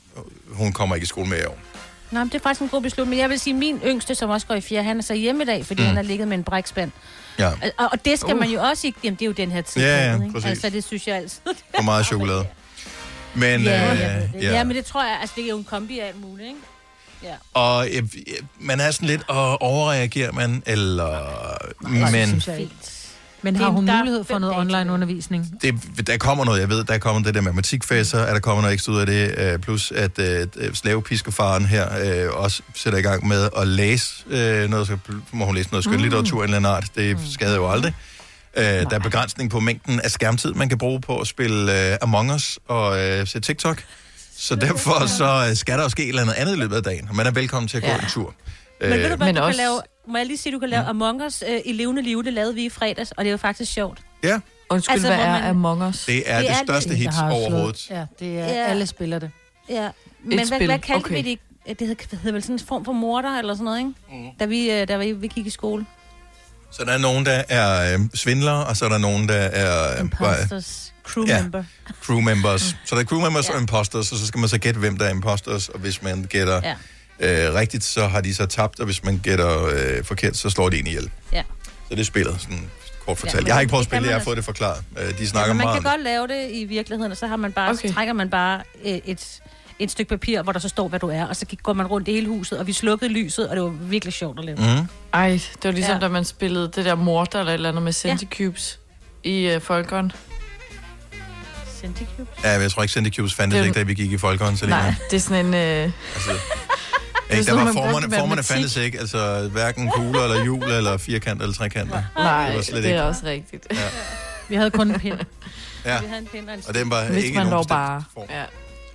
hun kommer ikke i skole med i år. Nej, men det er faktisk en god beslutning. Men jeg vil sige, min yngste, som også går i fjerde, han er så hjemme i dag, fordi mm. han har ligget med en brækspand. Ja, Og, og det skal uh. man jo også ikke... Jamen, det er jo den her tid. Ja, ja, ikke? præcis. Altså, det synes jeg altid. for meget chokolade. Men, Ja, øh, ja. ja. ja, men det tror jeg... Altså, det er jo en kombi af alt muligt, ikke? Ja. Og øh, man er sådan lidt, og overreagerer man, eller... Nej, men... synes jeg ikke. Fint. Men Det har er- hun der er mulighed for fem noget dage tilbage. online-undervisning? Det, der kommer noget, jeg ved, der kommer det der matematikfæsser, er der kommer noget ekstra ud af det, øh, plus at øh, slavepiskefaren her øh, også sætter i gang med at læse øh, noget, så må hun læse noget skønlitteratur mm. en eller anden art, det skader jo aldrig. Øh, der er begrænsning på mængden af skærmtid, man kan bruge på at spille øh, Among Us og øh, se TikTok, så derfor så øh, skal der jo ske et eller andet andet i løbet af dagen, og man er velkommen til at gå Ja. en tur. Men ved du Øh, hvad, men du også- kan lave... Må jeg lige sige, du kan lave Among Us øh, i levende liv. Det lavede vi i fredags, og det er jo faktisk sjovt. ja, Undskyld, Altså, hvad hvor er man- Among Us? det er Det det, er største det, hits Jeg har slået- overhovedet. Ja, det er, Ja. alle spiller det. Ja. Men hvad, spil, hvad kaldte okay. vi det? Det hedder, det hedder vel sådan en form for morder eller sådan noget, ikke? Mm. Da, vi, øh, da vi, vi gik i skole. Så der er nogen, der er øh, svindlere, og så er der nogen, der er... Øh, bare- Imposters. Crew Ja. member. crew members. Så der er crew members Ja. og imposters, og så skal man så gætte, hvem der er imposters, og hvis man gætter Ja. øh, rigtigt, så har de så tabt, og hvis man gætter øh, forkert, så slår de en ihjel. Ja. Så det er spillet, sådan kort fortalt. Ja, men jeg har ikke prøvet at det kan spille det, jeg man har fået det forklaret. Øh, de snakker Ja, men man meget kan om det. godt lave det i virkeligheden, og så har man bare, Okay. så trækker man bare øh, et, et stykke papir, hvor der så står, hvad du er, og så gik- går man rundt i hele huset, og vi slukkede lyset, og det var virkelig sjovt at lave. Mm. Ej, det var ligesom, Ja. da man spillede det der morter eller et eller andet med Centicubes ja. i uh, Folkeren. Centicubes? Ja, men jeg tror ikke, Centicubes fandtes Det er- ikke, da vi gik i Folkehånd. Nej, det er sådan en... Uh, Altså, ikke, der sådan, var man brugte formerne, formerne matematik. fandtes ikke, altså hverken kugler eller hjul eller firkant eller trekanter. nej, det var det, slet det er ikke. også rigtigt. Ja. Vi havde kun en pind. Ja, Vi havde en pind og en og den var Hvis ikke i man nogen dog bestemt bare... form. Ja.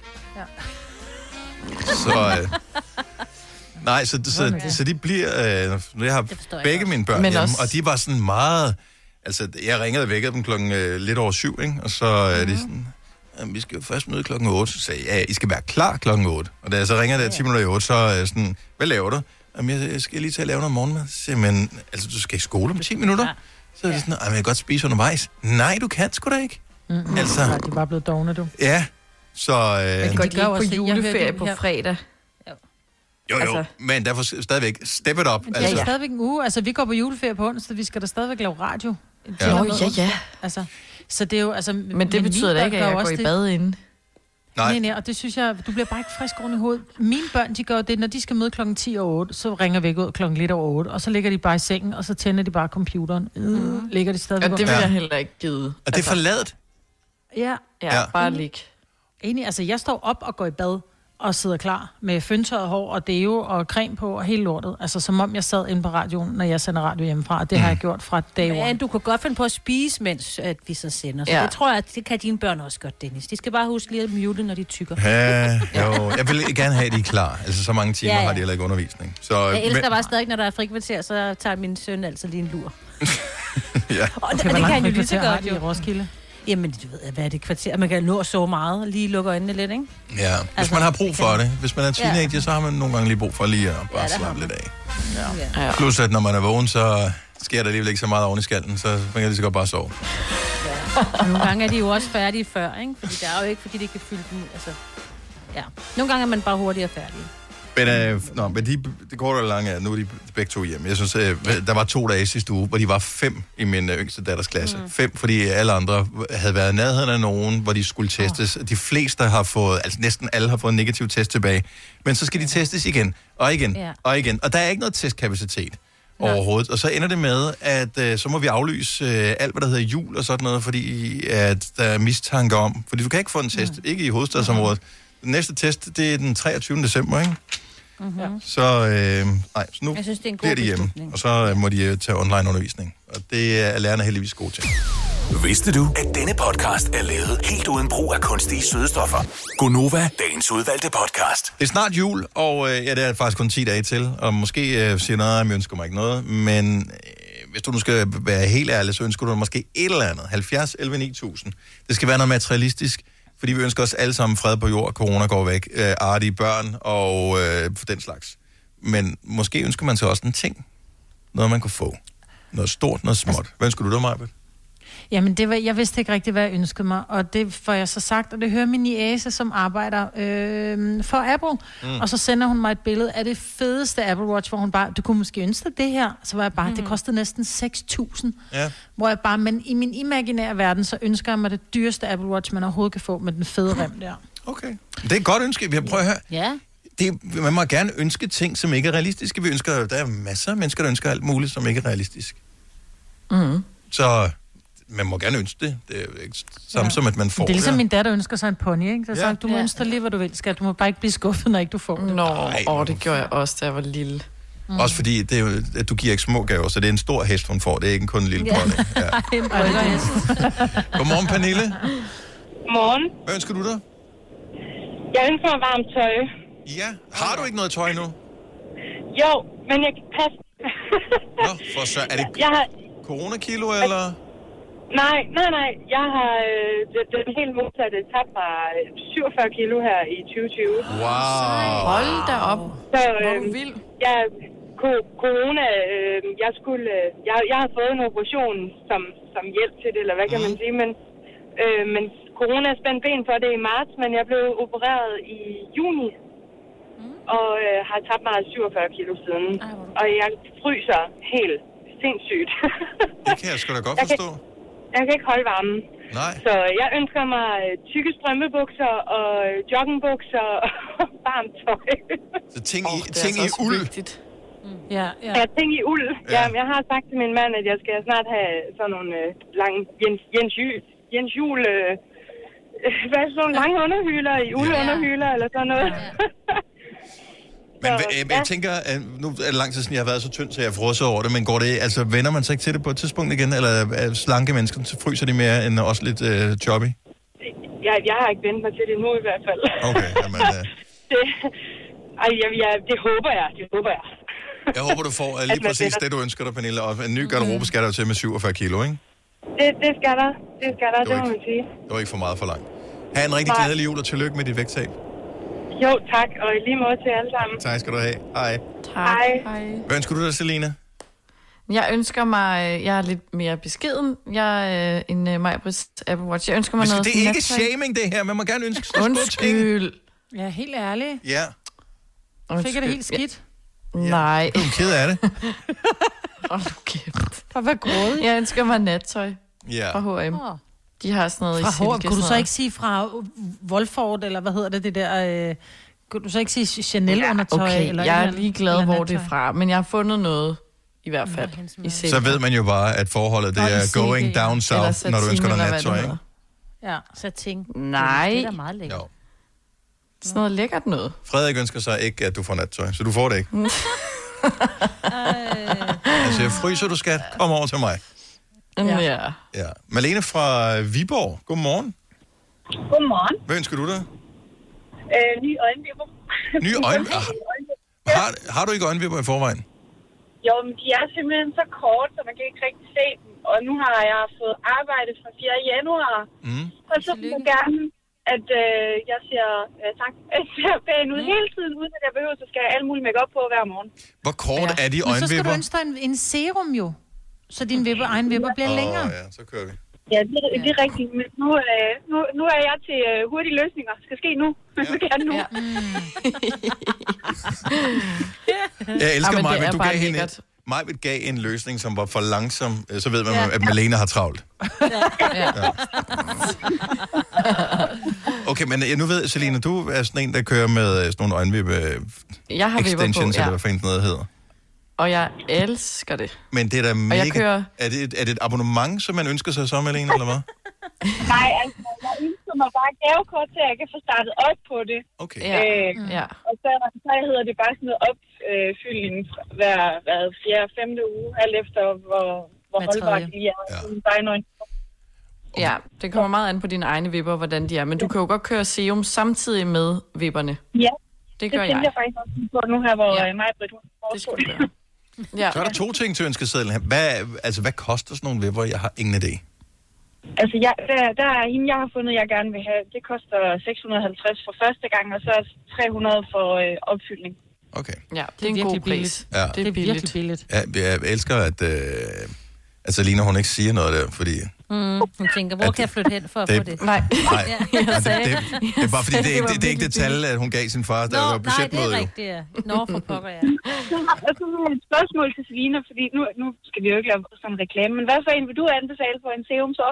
Så, øh, nej, så, så, Okay. så de bliver... Øh, jeg har forstår jeg begge godt. mine børn Men hjemme, også- og de var sådan meget... Altså, jeg ringede og vækkede dem klokken øh, lidt over syv, ikke? Og så er de sådan... vi skal jo først møde klokken otte. Så sagde jeg, ja, I skal være klar klokken otte. Og da jeg så ringer der ti minutter i otte, så er jeg sådan, hvad laver du? Jamen, jeg skal lige til at lave noget morgenmad. Så siger jeg, men altså, du skal i skole om ti minutter? Ja. Så er det sådan, jeg kan godt spise undervejs. Nej, du kan sgu da ikke. Mm-hmm. Altså, ja, de er bare blevet dogne, du. Ja, så... Øh, men de går de ikke på juleferie på fredag? Jo, jo, altså. Men derfor stadigvæk step it up. Det er altså. Stadigvæk en uge. Altså, vi går på juleferie på onsdag, vi skal da stadigvæk lave radio. Ja, ja, ja. Altså, så det er jo, altså... Men det betyder da ikke, at jeg går i bad inden. Nej. nej, nej, og det synes jeg, du bliver bare ikke frisk oven i hovedet. Mine børn, de gør det, når de skal møde klokken ti og otte, så ringer vi ikke ud klokken lidt over otte, og så ligger de bare i sengen, og så tænder de bare computeren. Mm. Ligger de stadigvæk. Og det vil jeg heller ikke give. Og det er for ladet? Ja. Ja, ja. Bare lig. Enig, altså jeg står op og går i bad, og sidder klar med fyndtørret hår og deo og creme på og hele lortet. Altså som om jeg sad inde på radioen, når jeg sender radio hjemmefra. Det mm. har jeg gjort fra dag one. Men du kan godt finde på at spise, mens at vi så sender. Så ja. Det tror jeg, at det kan dine børn også godt, Dennis. De skal bare huske lige at mute, når de tykker. Ja, jo. Jeg vil gerne have, at de er klar. Altså så mange timer ja, ja. har de heller ikke undervisning. Så, jeg elsker men... bare stadig, når der er frikvarter, så tager min søn altså lige en lur. ja. Og okay, det, det kan han jo lige så godt jo. I Roskilde. Jamen, du ved, hvad er det kvarter? Man kan nå så meget, og lige lukke øjnene lidt, ikke? Ja, hvis altså, man har brug for det. Hvis man er teenager, ja. så har man nogle gange lige brug for lige at bare ja, slappe lidt af. Ja. Ja. Plus, at når man er vågen, så sker der alligevel ikke så meget oven i skallen, så man kan lige så godt bare sove. Ja. Nogle gange er de jo også færdige før, ikke? Fordi det er jo ikke, fordi de kan fylde dem ud. Altså, ja. Nogle gange er man bare hurtigere færdig. Men, øh, nå, men de, det korte og lange er, nu er de begge to hjemme. Jeg synes, øh, der var to dage sidste uge, hvor de var fem i min øh, yngste datters klasse. Mm. Fem, fordi alle andre havde været nærheden af nogen, hvor de skulle testes. Oh. De fleste har fået, altså næsten alle har fået en negativ test tilbage. Men så skal de testes igen, og igen, yeah. og igen. Og der er ikke noget testkapacitet Nej. overhovedet. Og så ender det med, at øh, så må vi aflyse øh, alt, hvad der hedder jul og sådan noget, fordi at der er mistanke om. Fordi du kan ikke få en test, mm. ikke i hovedstadsområdet. Den næste test, det er den treogtyvende december, ikke? Mm-hmm. Så, øh, nej, så nu synes, det er bliver de hjemme, og så øh, må de øh, tage online-undervisning. Og det er lærerne heldigvis gode til. Vidste du, at denne podcast er lavet helt uden brug af kunstige sødestoffer? Gonova, dagens udvalgte podcast. Det er snart jul, og øh, ja, det er faktisk kun ti dage til, og måske øh, siger noget, jeg ønsker mig ikke noget, men øh, hvis du nu skal være helt ærlig, så ønsker du måske et eller andet. halvfjerds elleve ni tusind. Det skal være noget materialistisk. Fordi vi ønsker os alle sammen fred på jord, corona går væk, øh, artige børn og øh, den slags. Men måske ønsker man sig også en ting. Noget, man kunne få. Noget stort, noget småt. Hvad ønsker du da, Majbert? Jamen, det var, jeg vidste ikke rigtigt, hvad jeg ønskede mig. Og det får jeg så sagt, og det hører min niece, som arbejder øh, for Apple. Mm. Og så sender hun mig et billede af det fedeste Apple Watch, hvor hun bare, du kunne måske ønske dig det her. Så var jeg bare, mm. det kostede næsten seks tusind. Ja. Hvor jeg bare, men i min imaginære verden, så ønsker jeg mig det dyreste Apple Watch, man overhovedet kan få med den fede rem der. Okay. Det er et godt ønske. Vi har prøvet at høre. Ja. Det, man må gerne ønske ting, som ikke er realistiske. Vi ønsker, der er masser af mennesker, der ønsker alt muligt, som ikke er realistisk. Mm. Så man må gerne ønske det. Det er jo ikke samme ja. som, at man får det. Det er ligesom det. Min datter ønsker sig en pony, ikke? Så ja. sagt, du må ja. ønske dig lige, hvad du vil. Skal du må bare ikke blive skuffet, når ikke du får det. Nå, Ej, åh, det gjorde jeg også, da jeg var lille. Mm. Også fordi, det er jo, at du giver ikke små gaver, så det er en stor hest, hun får. Det er ikke kun en lille pony. Ja. Ja. Godmorgen, Pernille. Godmorgen. Hvad ønsker du dig? Jeg ønsker mig varmt tøj. Ja. Har du ikke noget tøj nu? Jo, men jeg kan passe. Nå, for så er det jeg har... coronakilo, eller? Nej, nej, nej. Jeg har øh, det, det er helt modsatte. Jeg tabte mig syvogfyrre kilo her i tyve tyve. Wow. Hold da op. Så, øh, Hvor du vild. Ja, corona, øh, jeg skulle, øh, jeg, jeg har fået en operation som, som hjælp til det, eller hvad kan mm. man sige, men, øh, men corona spændte ben for det i marts, men jeg blev opereret i juni, mm. og øh, har tabt mig syvogfyrre kilo siden, Ej, og jeg fryser helt sindssygt. Det kan jeg sgu da godt forstå. Jeg kan, jeg kan ikke holde varmen. Nej. Så jeg ønsker mig tykke strømpebukser og joggingbukser og varmt tøj. Så ting i, oh, ting i uld. Mm. Ja, ja. Ja, ting i uld. Ja. Ja, jeg har sagt til min mand, at jeg skal snart have sådan nogle øh, lange Jens, Jens, Jul, Jens Jul, øh, hvad er sådan nogle lange underhyler i uldunderhyler, ja. eller sådan noget. Ja. Men så, jeg, jeg tænker, at nu er det lang tid siden, jeg har været så tynd, så jeg frosset over det, men går det, altså vender man sig ikke til det på et tidspunkt igen, eller er slanke mennesker, så fryser de mere end også lidt øh, choppy? Jeg, jeg har ikke vendt mig til det nu i hvert fald. Okay, jamen... Øh... det, ej, jeg, jeg, det håber jeg, det håber jeg. Jeg håber, du får lige præcis det, du ønsker dig, Pernille, og en ny garderobe skal der jo til med syvogfyrre kilo, ikke? Det, det skal der, det skal der, det, det må man sige. Det var ikke for meget for langt. Ha' en rigtig glædelig jul, og tillykke med dit vægttab. Jo, tak, og i lige måde til alle sammen. Tak skal du have. Hej. Tak. Hej. Hvad ønsker du dig, Selina? Jeg ønsker mig... Jeg er lidt mere beskeden. Jeg er en uh, Majbris Apple Watch. Jeg ønsker mig Skal, noget... det er ikke shaming, det her. Man må gerne ønske sig Undskyld. Ja, helt ærligt. Ja. Fik jeg det helt skidt? Ja. Nej. Du er ked af det. Hold nu kæft. For hvad grådig? Jeg ønsker mig nattøj ja. fra H og M. Oh. De har sådan noget fra i silke. Kunne du så ikke sige fra Wolford, eller hvad hedder det, det der... Øh, kunne du så ikke sige Chanel-undertøj? Okay, eller jeg er lige glad, hvor det er fra, men jeg har fundet noget, i hvert fald, i silke. Så ved man jo bare, at forholdet det er going down south, når du ønsker dig nattøj, ikke? Ja, satin. Nej. Det er da meget lækkert. Jo. Sådan noget lækkert noget. Frederik ønsker sig ikke, at du får nattøj, så du får det ikke. altså, jeg fryser, du skat. Kom over til mig. Ja. ja. ja. Malene fra Viborg, godmorgen. Godmorgen. Hvad ønsker du dig? Øh, nye øjenvipper. Nye øjenvipper? Har, har du ikke øjenvipper i forvejen? Jo, men de er simpelthen så kort, så man kan ikke rigtig se dem. Og nu har jeg fået arbejde fra fjerde januar. Mm. Og så vil jeg gerne, at øh, jeg ser, øh, tak, jeg ser pæn ud mm. hele tiden, uden at jeg behøver, så skal jeg alle mulige make-up på hver morgen. Hvor kort ja. er de øjenvipper? Men så skal du ønske dig en, en serum jo, så din vipper, egen vipper bliver oh, længere. Ja, så kører vi. Ja, det, ja. det er rigtigt. Men nu, øh, nu, nu er jeg til øh, hurtige løsninger. Det skal ske nu. Ja. Så gerne nu. Ja. Jeg elsker ja, mig, men du gav hende... Majbet gav en løsning, som var for langsom, så ved man, ja. at Malene har travlt. Ja. Ja. Okay, men nu ved Selina, du er sådan en, der kører med sådan nogle øjenvippe extensions, på, ja. eller hvad fanden noget hedder. Og jeg elsker det. Men det er da mega... jeg kører... er, det, er det et abonnement, som man ønsker sig så, Malene, eller hvad? Nej, altså, jeg ønsker mig bare gavekort til, at jeg kan få startet op på det. Okay. Ja. Øh, ja. Og så, så hedder det bare sådan noget opfyldning hver, hver fjerde, femte uge, alt efter hvor, hvor holdbart de er. Ja. Okay. Ja, det kommer meget an på dine egne vipper, hvordan de er. Men du kan jo godt køre serum samtidig med vipperne. Ja, det gør det jeg. Det jeg faktisk også på nu her, hvor ja. Majbrit har det skulle du gøre. Ja. Så er der to ting til ønskesedlen her. Hvad, altså, hvad koster sådan nogle vipper? Jeg har ingen idé. Altså, jeg, der, der er hende, jeg har fundet, jeg gerne vil have. Det koster seks hundrede og halvtreds for første gang, og så tre hundrede for øh, opfyldning. Okay. Ja, det er en god pris. Ja. Det er virkelig billigt. Ja, jeg elsker, at, øh, at Selina, hun ikke siger noget der, fordi... Mm, hun tænker, hvor kan jeg flytte hen for at det, få det? Nej, nej. Ja, det, det, det er bare fordi, det er, ikke, det, det er ikke det tal, at hun gav sin far, der var budgetmøde. Nej, det er rigtigt, ja. Nå, for pokker, ja. Og så har jeg et spørgsmål til Selina, fordi nu, nu skal vi jo ikke lave sådan en reklame, men hvad for en vil du anbefale på en serum så?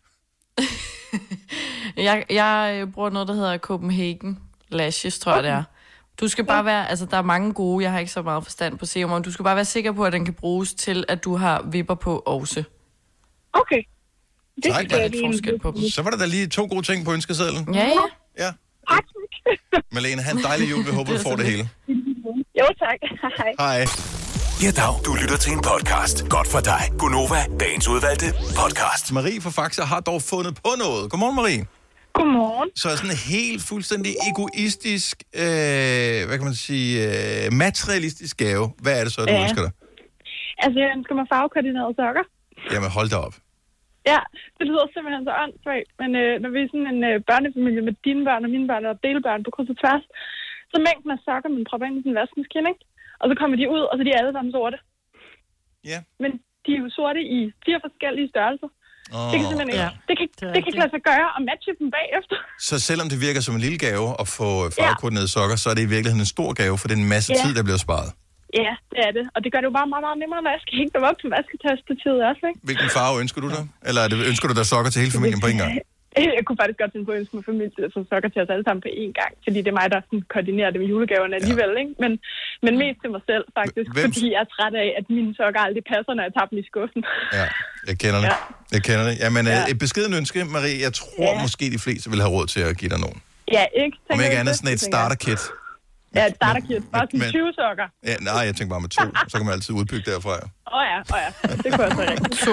jeg, jeg bruger noget, der hedder Copenhagen Lashes, tror okay. jeg det er. Du skal bare være, altså der er mange gode, jeg har ikke så meget forstand på serum, men du skal bare være sikker på, at den kan bruges til, at du har vipper på også. Okay. Det er der lidt forskel på dem. Så var der da lige to gode ting på ønskesedlen. Ja, ja. Ja. Malene, have en dejlig jul. Vi håber, du får det hele. Jo, tak. Hej. Hej. Ja, dag. Du lytter til en podcast. Godt for dig. Gunova, dagens udvalgte podcast. Marie fra Faxe har dog fundet på noget. Godmorgen, Marie. Godmorgen. Så sådan en helt fuldstændig egoistisk, øh, hvad kan man sige, øh, materialistisk gave. Hvad er det så, du ja. ønsker dig? Altså, jeg ønsker mig farvekoordinerede sokker. Jamen, hold da op. Ja, det lyder simpelthen så åndssvagt, men øh, når vi er sådan en øh, børnefamilie med dine børn og mine børn og delebørn på kryds og tværs, så mængden af sokker, man propper ind i sin vaskemaskine, ikke? Og så kommer de ud, og så er de alle sammen sorte. Ja. Men de er jo sorte i fire forskellige størrelser. Oh, det kan simpelthen ikke. Ja. Det kan, det, det kan ikke lade sig gøre at matche dem bagefter. Så selvom det virker som en lille gave at få farvekoordinerede sokker, så er det i virkeligheden en stor gave, for det er en masse ja. tid, der bliver sparet. Ja, det er det. Og det gør det jo bare meget, meget nemmere, når jeg skal hænge dem op til vasketastativet også, ikke? Hvilken farve ønsker du dig? Eller er det, ønsker du dig sokker til hele familien på en gang? Jeg kunne faktisk godt tænke på at ønske mig familie, altså sokker til os alle sammen på én gang, fordi det er mig, der sådan koordinerer det med julegaverne alligevel, ja. ikke? Men, men mest til mig selv, faktisk, Hvem? fordi jeg er træt af, at mine sokker aldrig passer, når jeg tager dem i skuffen. Ja, jeg kender det. Ja. Jeg kender det. Jamen, ja. et beskeden ønske, Marie, jeg tror ja. måske de fleste vil have råd til at give dig nogen. Ja, ikke? Om ikke andet sådan et starter-kit. Ja, et starter-kit. Bare sådan tyve sokker. Ja, nej, jeg tænker bare med to. Så kan man altid udbygge derfra. Åh oh, ja, åh oh, ja. Det kunne jeg så rigtigt. To.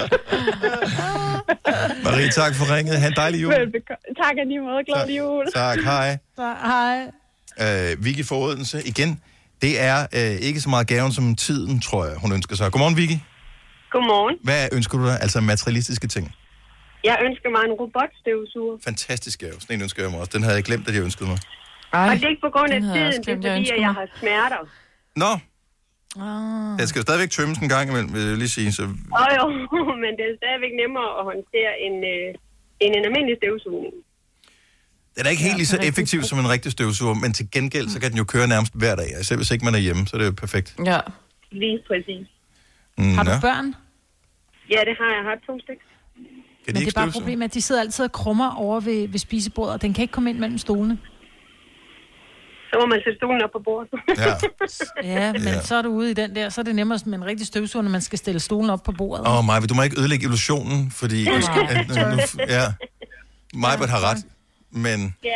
Marie, tak for ringet. Ha' en dejlig jul. Tak af lige måde. Glædelig jul. Tak, hej. Så, hej. Uh, Vicky fra Odense. Igen, det er uh, ikke så meget gaven som tiden, tror jeg, hun ønsker sig. Godmorgen, Vicky. Godmorgen. Hvad ønsker du dig? Altså materialistiske ting. Jeg ønsker mig en robotstøvsuger. Fantastisk gave. Sådan en ønsker jeg mig også. Den havde jeg glemt, at jeg ønskede mig. Ej, og det er ikke på grund af tiden, det er fordi, at jeg har smerter. Nå. Ah. Den skal jo stadigvæk tømmes en gang imellem, vil jeg lige sige. Så... Åh jo, men det er stadigvæk nemmere at håndtere end, øh, end en almindelig støvsugning. Den er ikke helt lige så effektiv som en rigtig støvsuger, men til gengæld, så kan den jo køre nærmest hver dag. Selv hvis ikke man er hjemme, så er det jo perfekt. Ja. Lige præcis. Mm, har du ja. børn? Ja, det har jeg. Jeg har to stykker. Kan de men det er bare problemet, at de sidder altid og krummer over ved, ved spisebordet, og den kan ikke komme ind mellem stolene. Så må man sætte stolen op på bordet. Ja. Ja, men Ja. så er du ude i den der, så er det nemmere med en rigtig støvsuger, når man skal stille stolen op på bordet. Åh, oh, Maja, du må ikke ødelægge illusionen, fordi... Ja. At, nu, ja. Majbert har ret, men... Ja.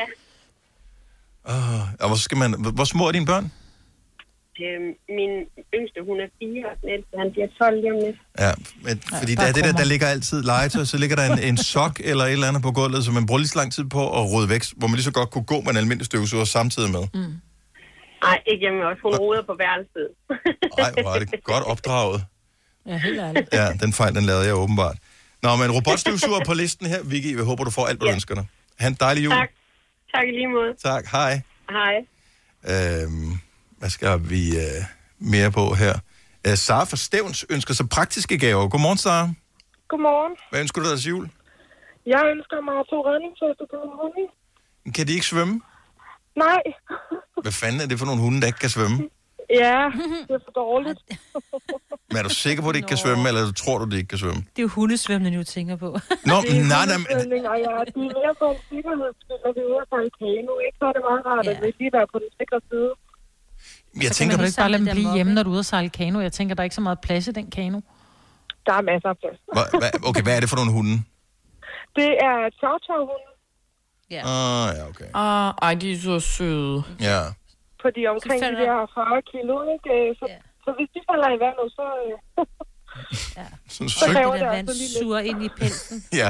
Åh, og hvor, skal man, hvor små er dine børn? Øhm, min yngste, hun er fire, og den ældste, han bliver tolv lige om lidt. Ja, men, fordi der er det der, der ligger altid legetøj, så ligger der en, en sok eller et eller andet på gulvet, som man bruger lige så lang tid på at rydde væk, hvor man lige så godt kunne gå med en almindelig støvsuger samtidig med. Mm. Nej, ikke hjemme også. Hun roder på værelset. Nej, hvor er det godt opdraget. Ja, helt ærligt. Ja, den fejl, den lavede jeg åbenbart. Nå, men robotstøvsuger på listen her. Vicky, jeg håber, du får alt, hvad du Ja. ønsker dig. Ha' en dejlig jul. Tak. Tak i lige måde. Tak, hej. Hej. Øhm, hvad skal vi øh, mere på her? Øh, Sara fra Stevns ønsker sig praktiske gaver. Godmorgen, Sara. Godmorgen. Hvad ønsker du dig til jul? Jeg ønsker mig to redningsveste til min hunde. Kan de ikke svømme? Nej. Hvad fanden er det for nogle hunde, der ikke kan svømme? Ja, det er for dårligt. Men er du sikker på, at de ikke kan svømme, eller tror du, de ikke kan svømme? Det er jo hundesvømning, du tænker på. Nå, Det er nej, nej, men... hundesvømning, og jeg er mere på en sikkerhedsskyld, når vi er ude at sejle kano. Ikke så er det meget rart, at vi lige er på den sikre side. Jeg så tænker... kan du ikke bare lade dem blive hjemme, når du er ude at sejle kano. Jeg tænker, der er ikke så meget plads i den kano. Der er masser af plads. Hva, hva, okay, hvad er det for nogle hunde? Det er chow-chow-hunde. Ja. Ah, ja, okay. Ah, ej, de er så søde. Ja. På de omkring de der fyrre kilo, ikke? Så, yeah. så hvis de falder i vandet, så... ja. Så, så så det der vand suger ind i pelsen. Ja.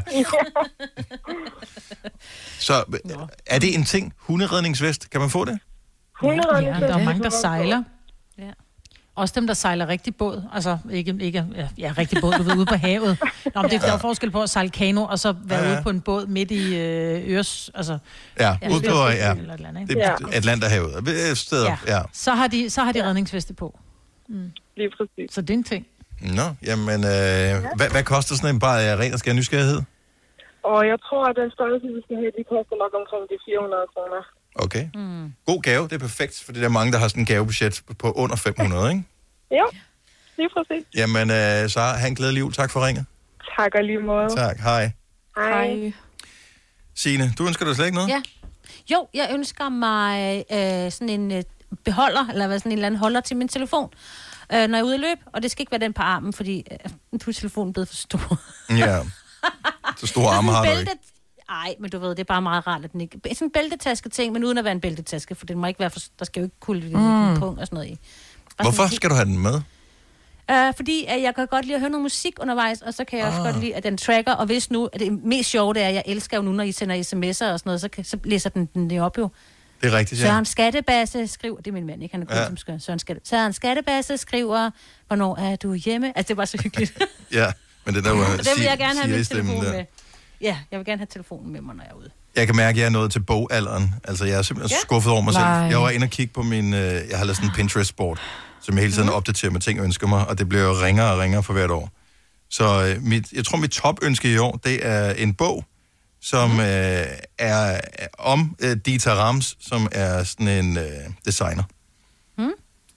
Så er det en ting? Hunderedningsvest? Kan man få det? Ja, der er mange, der sejler. Ja. Også dem, der sejler rigtig båd. Altså, ikke, ikke ja, ja, rigtig båd, du ved, ude på havet. Nå, men det er der er forskel på at sejle kano, og så være Ja, ja. ude på en båd midt i øh, Øres... Altså, Ja, ja, ude på Øresund ja. eller et eller andet, ikke? Det er Atlanterhavet. Et sted, Ja. ja. Så har de, så har de redningsveste på. Mm. Lige præcis. Så det er en ting. Nå, jamen, øh, hvad, hvad koster sådan en bare af ren og skær nysgerrighed? Og jeg tror, at den størrelse, vi skal have, de koster nok omkring de fire hundrede kroner. Okay. Mm. God gave, det er perfekt, for det er mange, der har sådan en gavebudget på under fem hundrede, ikke? Jo, lige præcis. Jamen, øh, så have en glædelig jul. Tak for ringet. Tak og lige måde. Tak, hej. Hej. Signe, du ønsker dig slet ikke noget? Ja. Jo, jeg ønsker mig øh, sådan en øh, beholder, eller hvad, sådan en eller anden holder til min telefon, øh, når jeg er ude at løbe. Og det skal ikke være den på armen, fordi øh, nu er telefonen blevet for stor. Ja. Så store arme har du ikke. Ej, men du ved, det er bare meget rart, at den ikke... Sådan en bæltetaske-ting, men uden at være en bæltetaske, for den må ikke være for... Der skal jo ikke kunne mm. en punkt og sådan noget i. Bare Hvorfor sådan, skal du have den med? Uh, fordi uh, jeg kan godt lide at høre noget musik undervejs, og så kan jeg også Ah. godt lide, at den tracker, og hvis nu, at det mest sjove det er, at jeg elsker jo nu, når I sender sms'er og sådan noget, så, kan, så læser den den det op jo. Det er rigtigt, ja. Søren Skattebasse skriver, det er min mand, ikke? Han er kun Ja. som skøn. Søren, Skatte, Søren Skattebasse skriver, hvornår er du hjemme? Altså, det var så hyggeligt. Ja, men det der var... Og den vil jeg gerne have min Siri-stemmen telefon der. med. Ja, jeg vil gerne have telefonen med mig, når jeg er ude. Jeg kan mærke, at jeg er nået til bogalderen. Altså, jeg er simpelthen Ja. skuffet over mig selv. Nej. Jeg var inde og kigge på min... Øh, jeg har lavet sådan en Pinterest-board, som jeg hele tiden opdaterer med ting, jeg ønsker mig, og det bliver jo ringere og ringere for hvert år. Så øh, mit, jeg tror, mit topønske i år, det er en bog, som mm. øh, er om øh, Dieter Rams, som er sådan en øh, designer. Mm.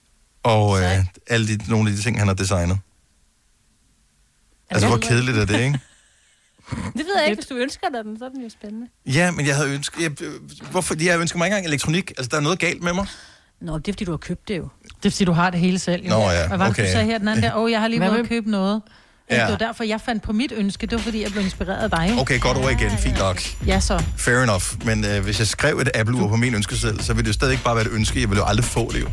Og øh, alle de, nogle af de ting, han har designet. Altså, hvor kedeligt er det, ikke? Det ved jeg ikke, hvis du ønsker dig den, så er den jo spændende. Ja, men jeg havde ønsket... Jeg, hvorfor? Jeg ønsker mig ikke engang elektronik. Altså, der er noget galt med mig. Nå, det er, fordi du har købt det jo. Det er, fordi du har det hele selv. Jo. Nå ja, Hvad var det, okay. du sagde her den anden der? Åh, oh, jeg har lige Hvad været med- at købe noget. Ja. Ja. Det var derfor, jeg fandt på mit ønske. Det var, fordi jeg blev inspireret af dig. Okay, godt ord igen. Fint nok. Ja, så. Fair enough. Men øh, hvis jeg skrev et Apple-ur på min ønskeseddel, så ville det jo stadig ikke bare være et ønske. Jeg ville jo aldrig få det jo.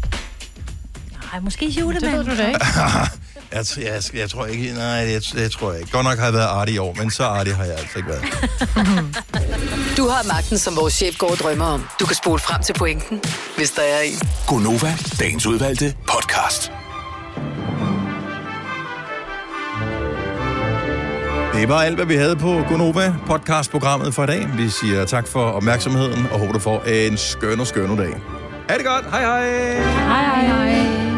Nej, måske julemand. Det ved du da ikke. Jeg, jeg, jeg, jeg tror ikke... Nej, jeg, jeg tror ikke. Godt nok har jeg været artig i år, men så artig har jeg altså ikke været. Du har magten, som vores chef går og drømmer om. Du kan spole frem til pointen, hvis der er en. Gonova, dagens udvalgte podcast. Det Det var alt, hvad vi havde på Gonova podcast-programmet for i dag. Vi siger tak for opmærksomheden, og håber, du får en skøn og skøn dag. Ha' det godt. Hej hej. Hej hej.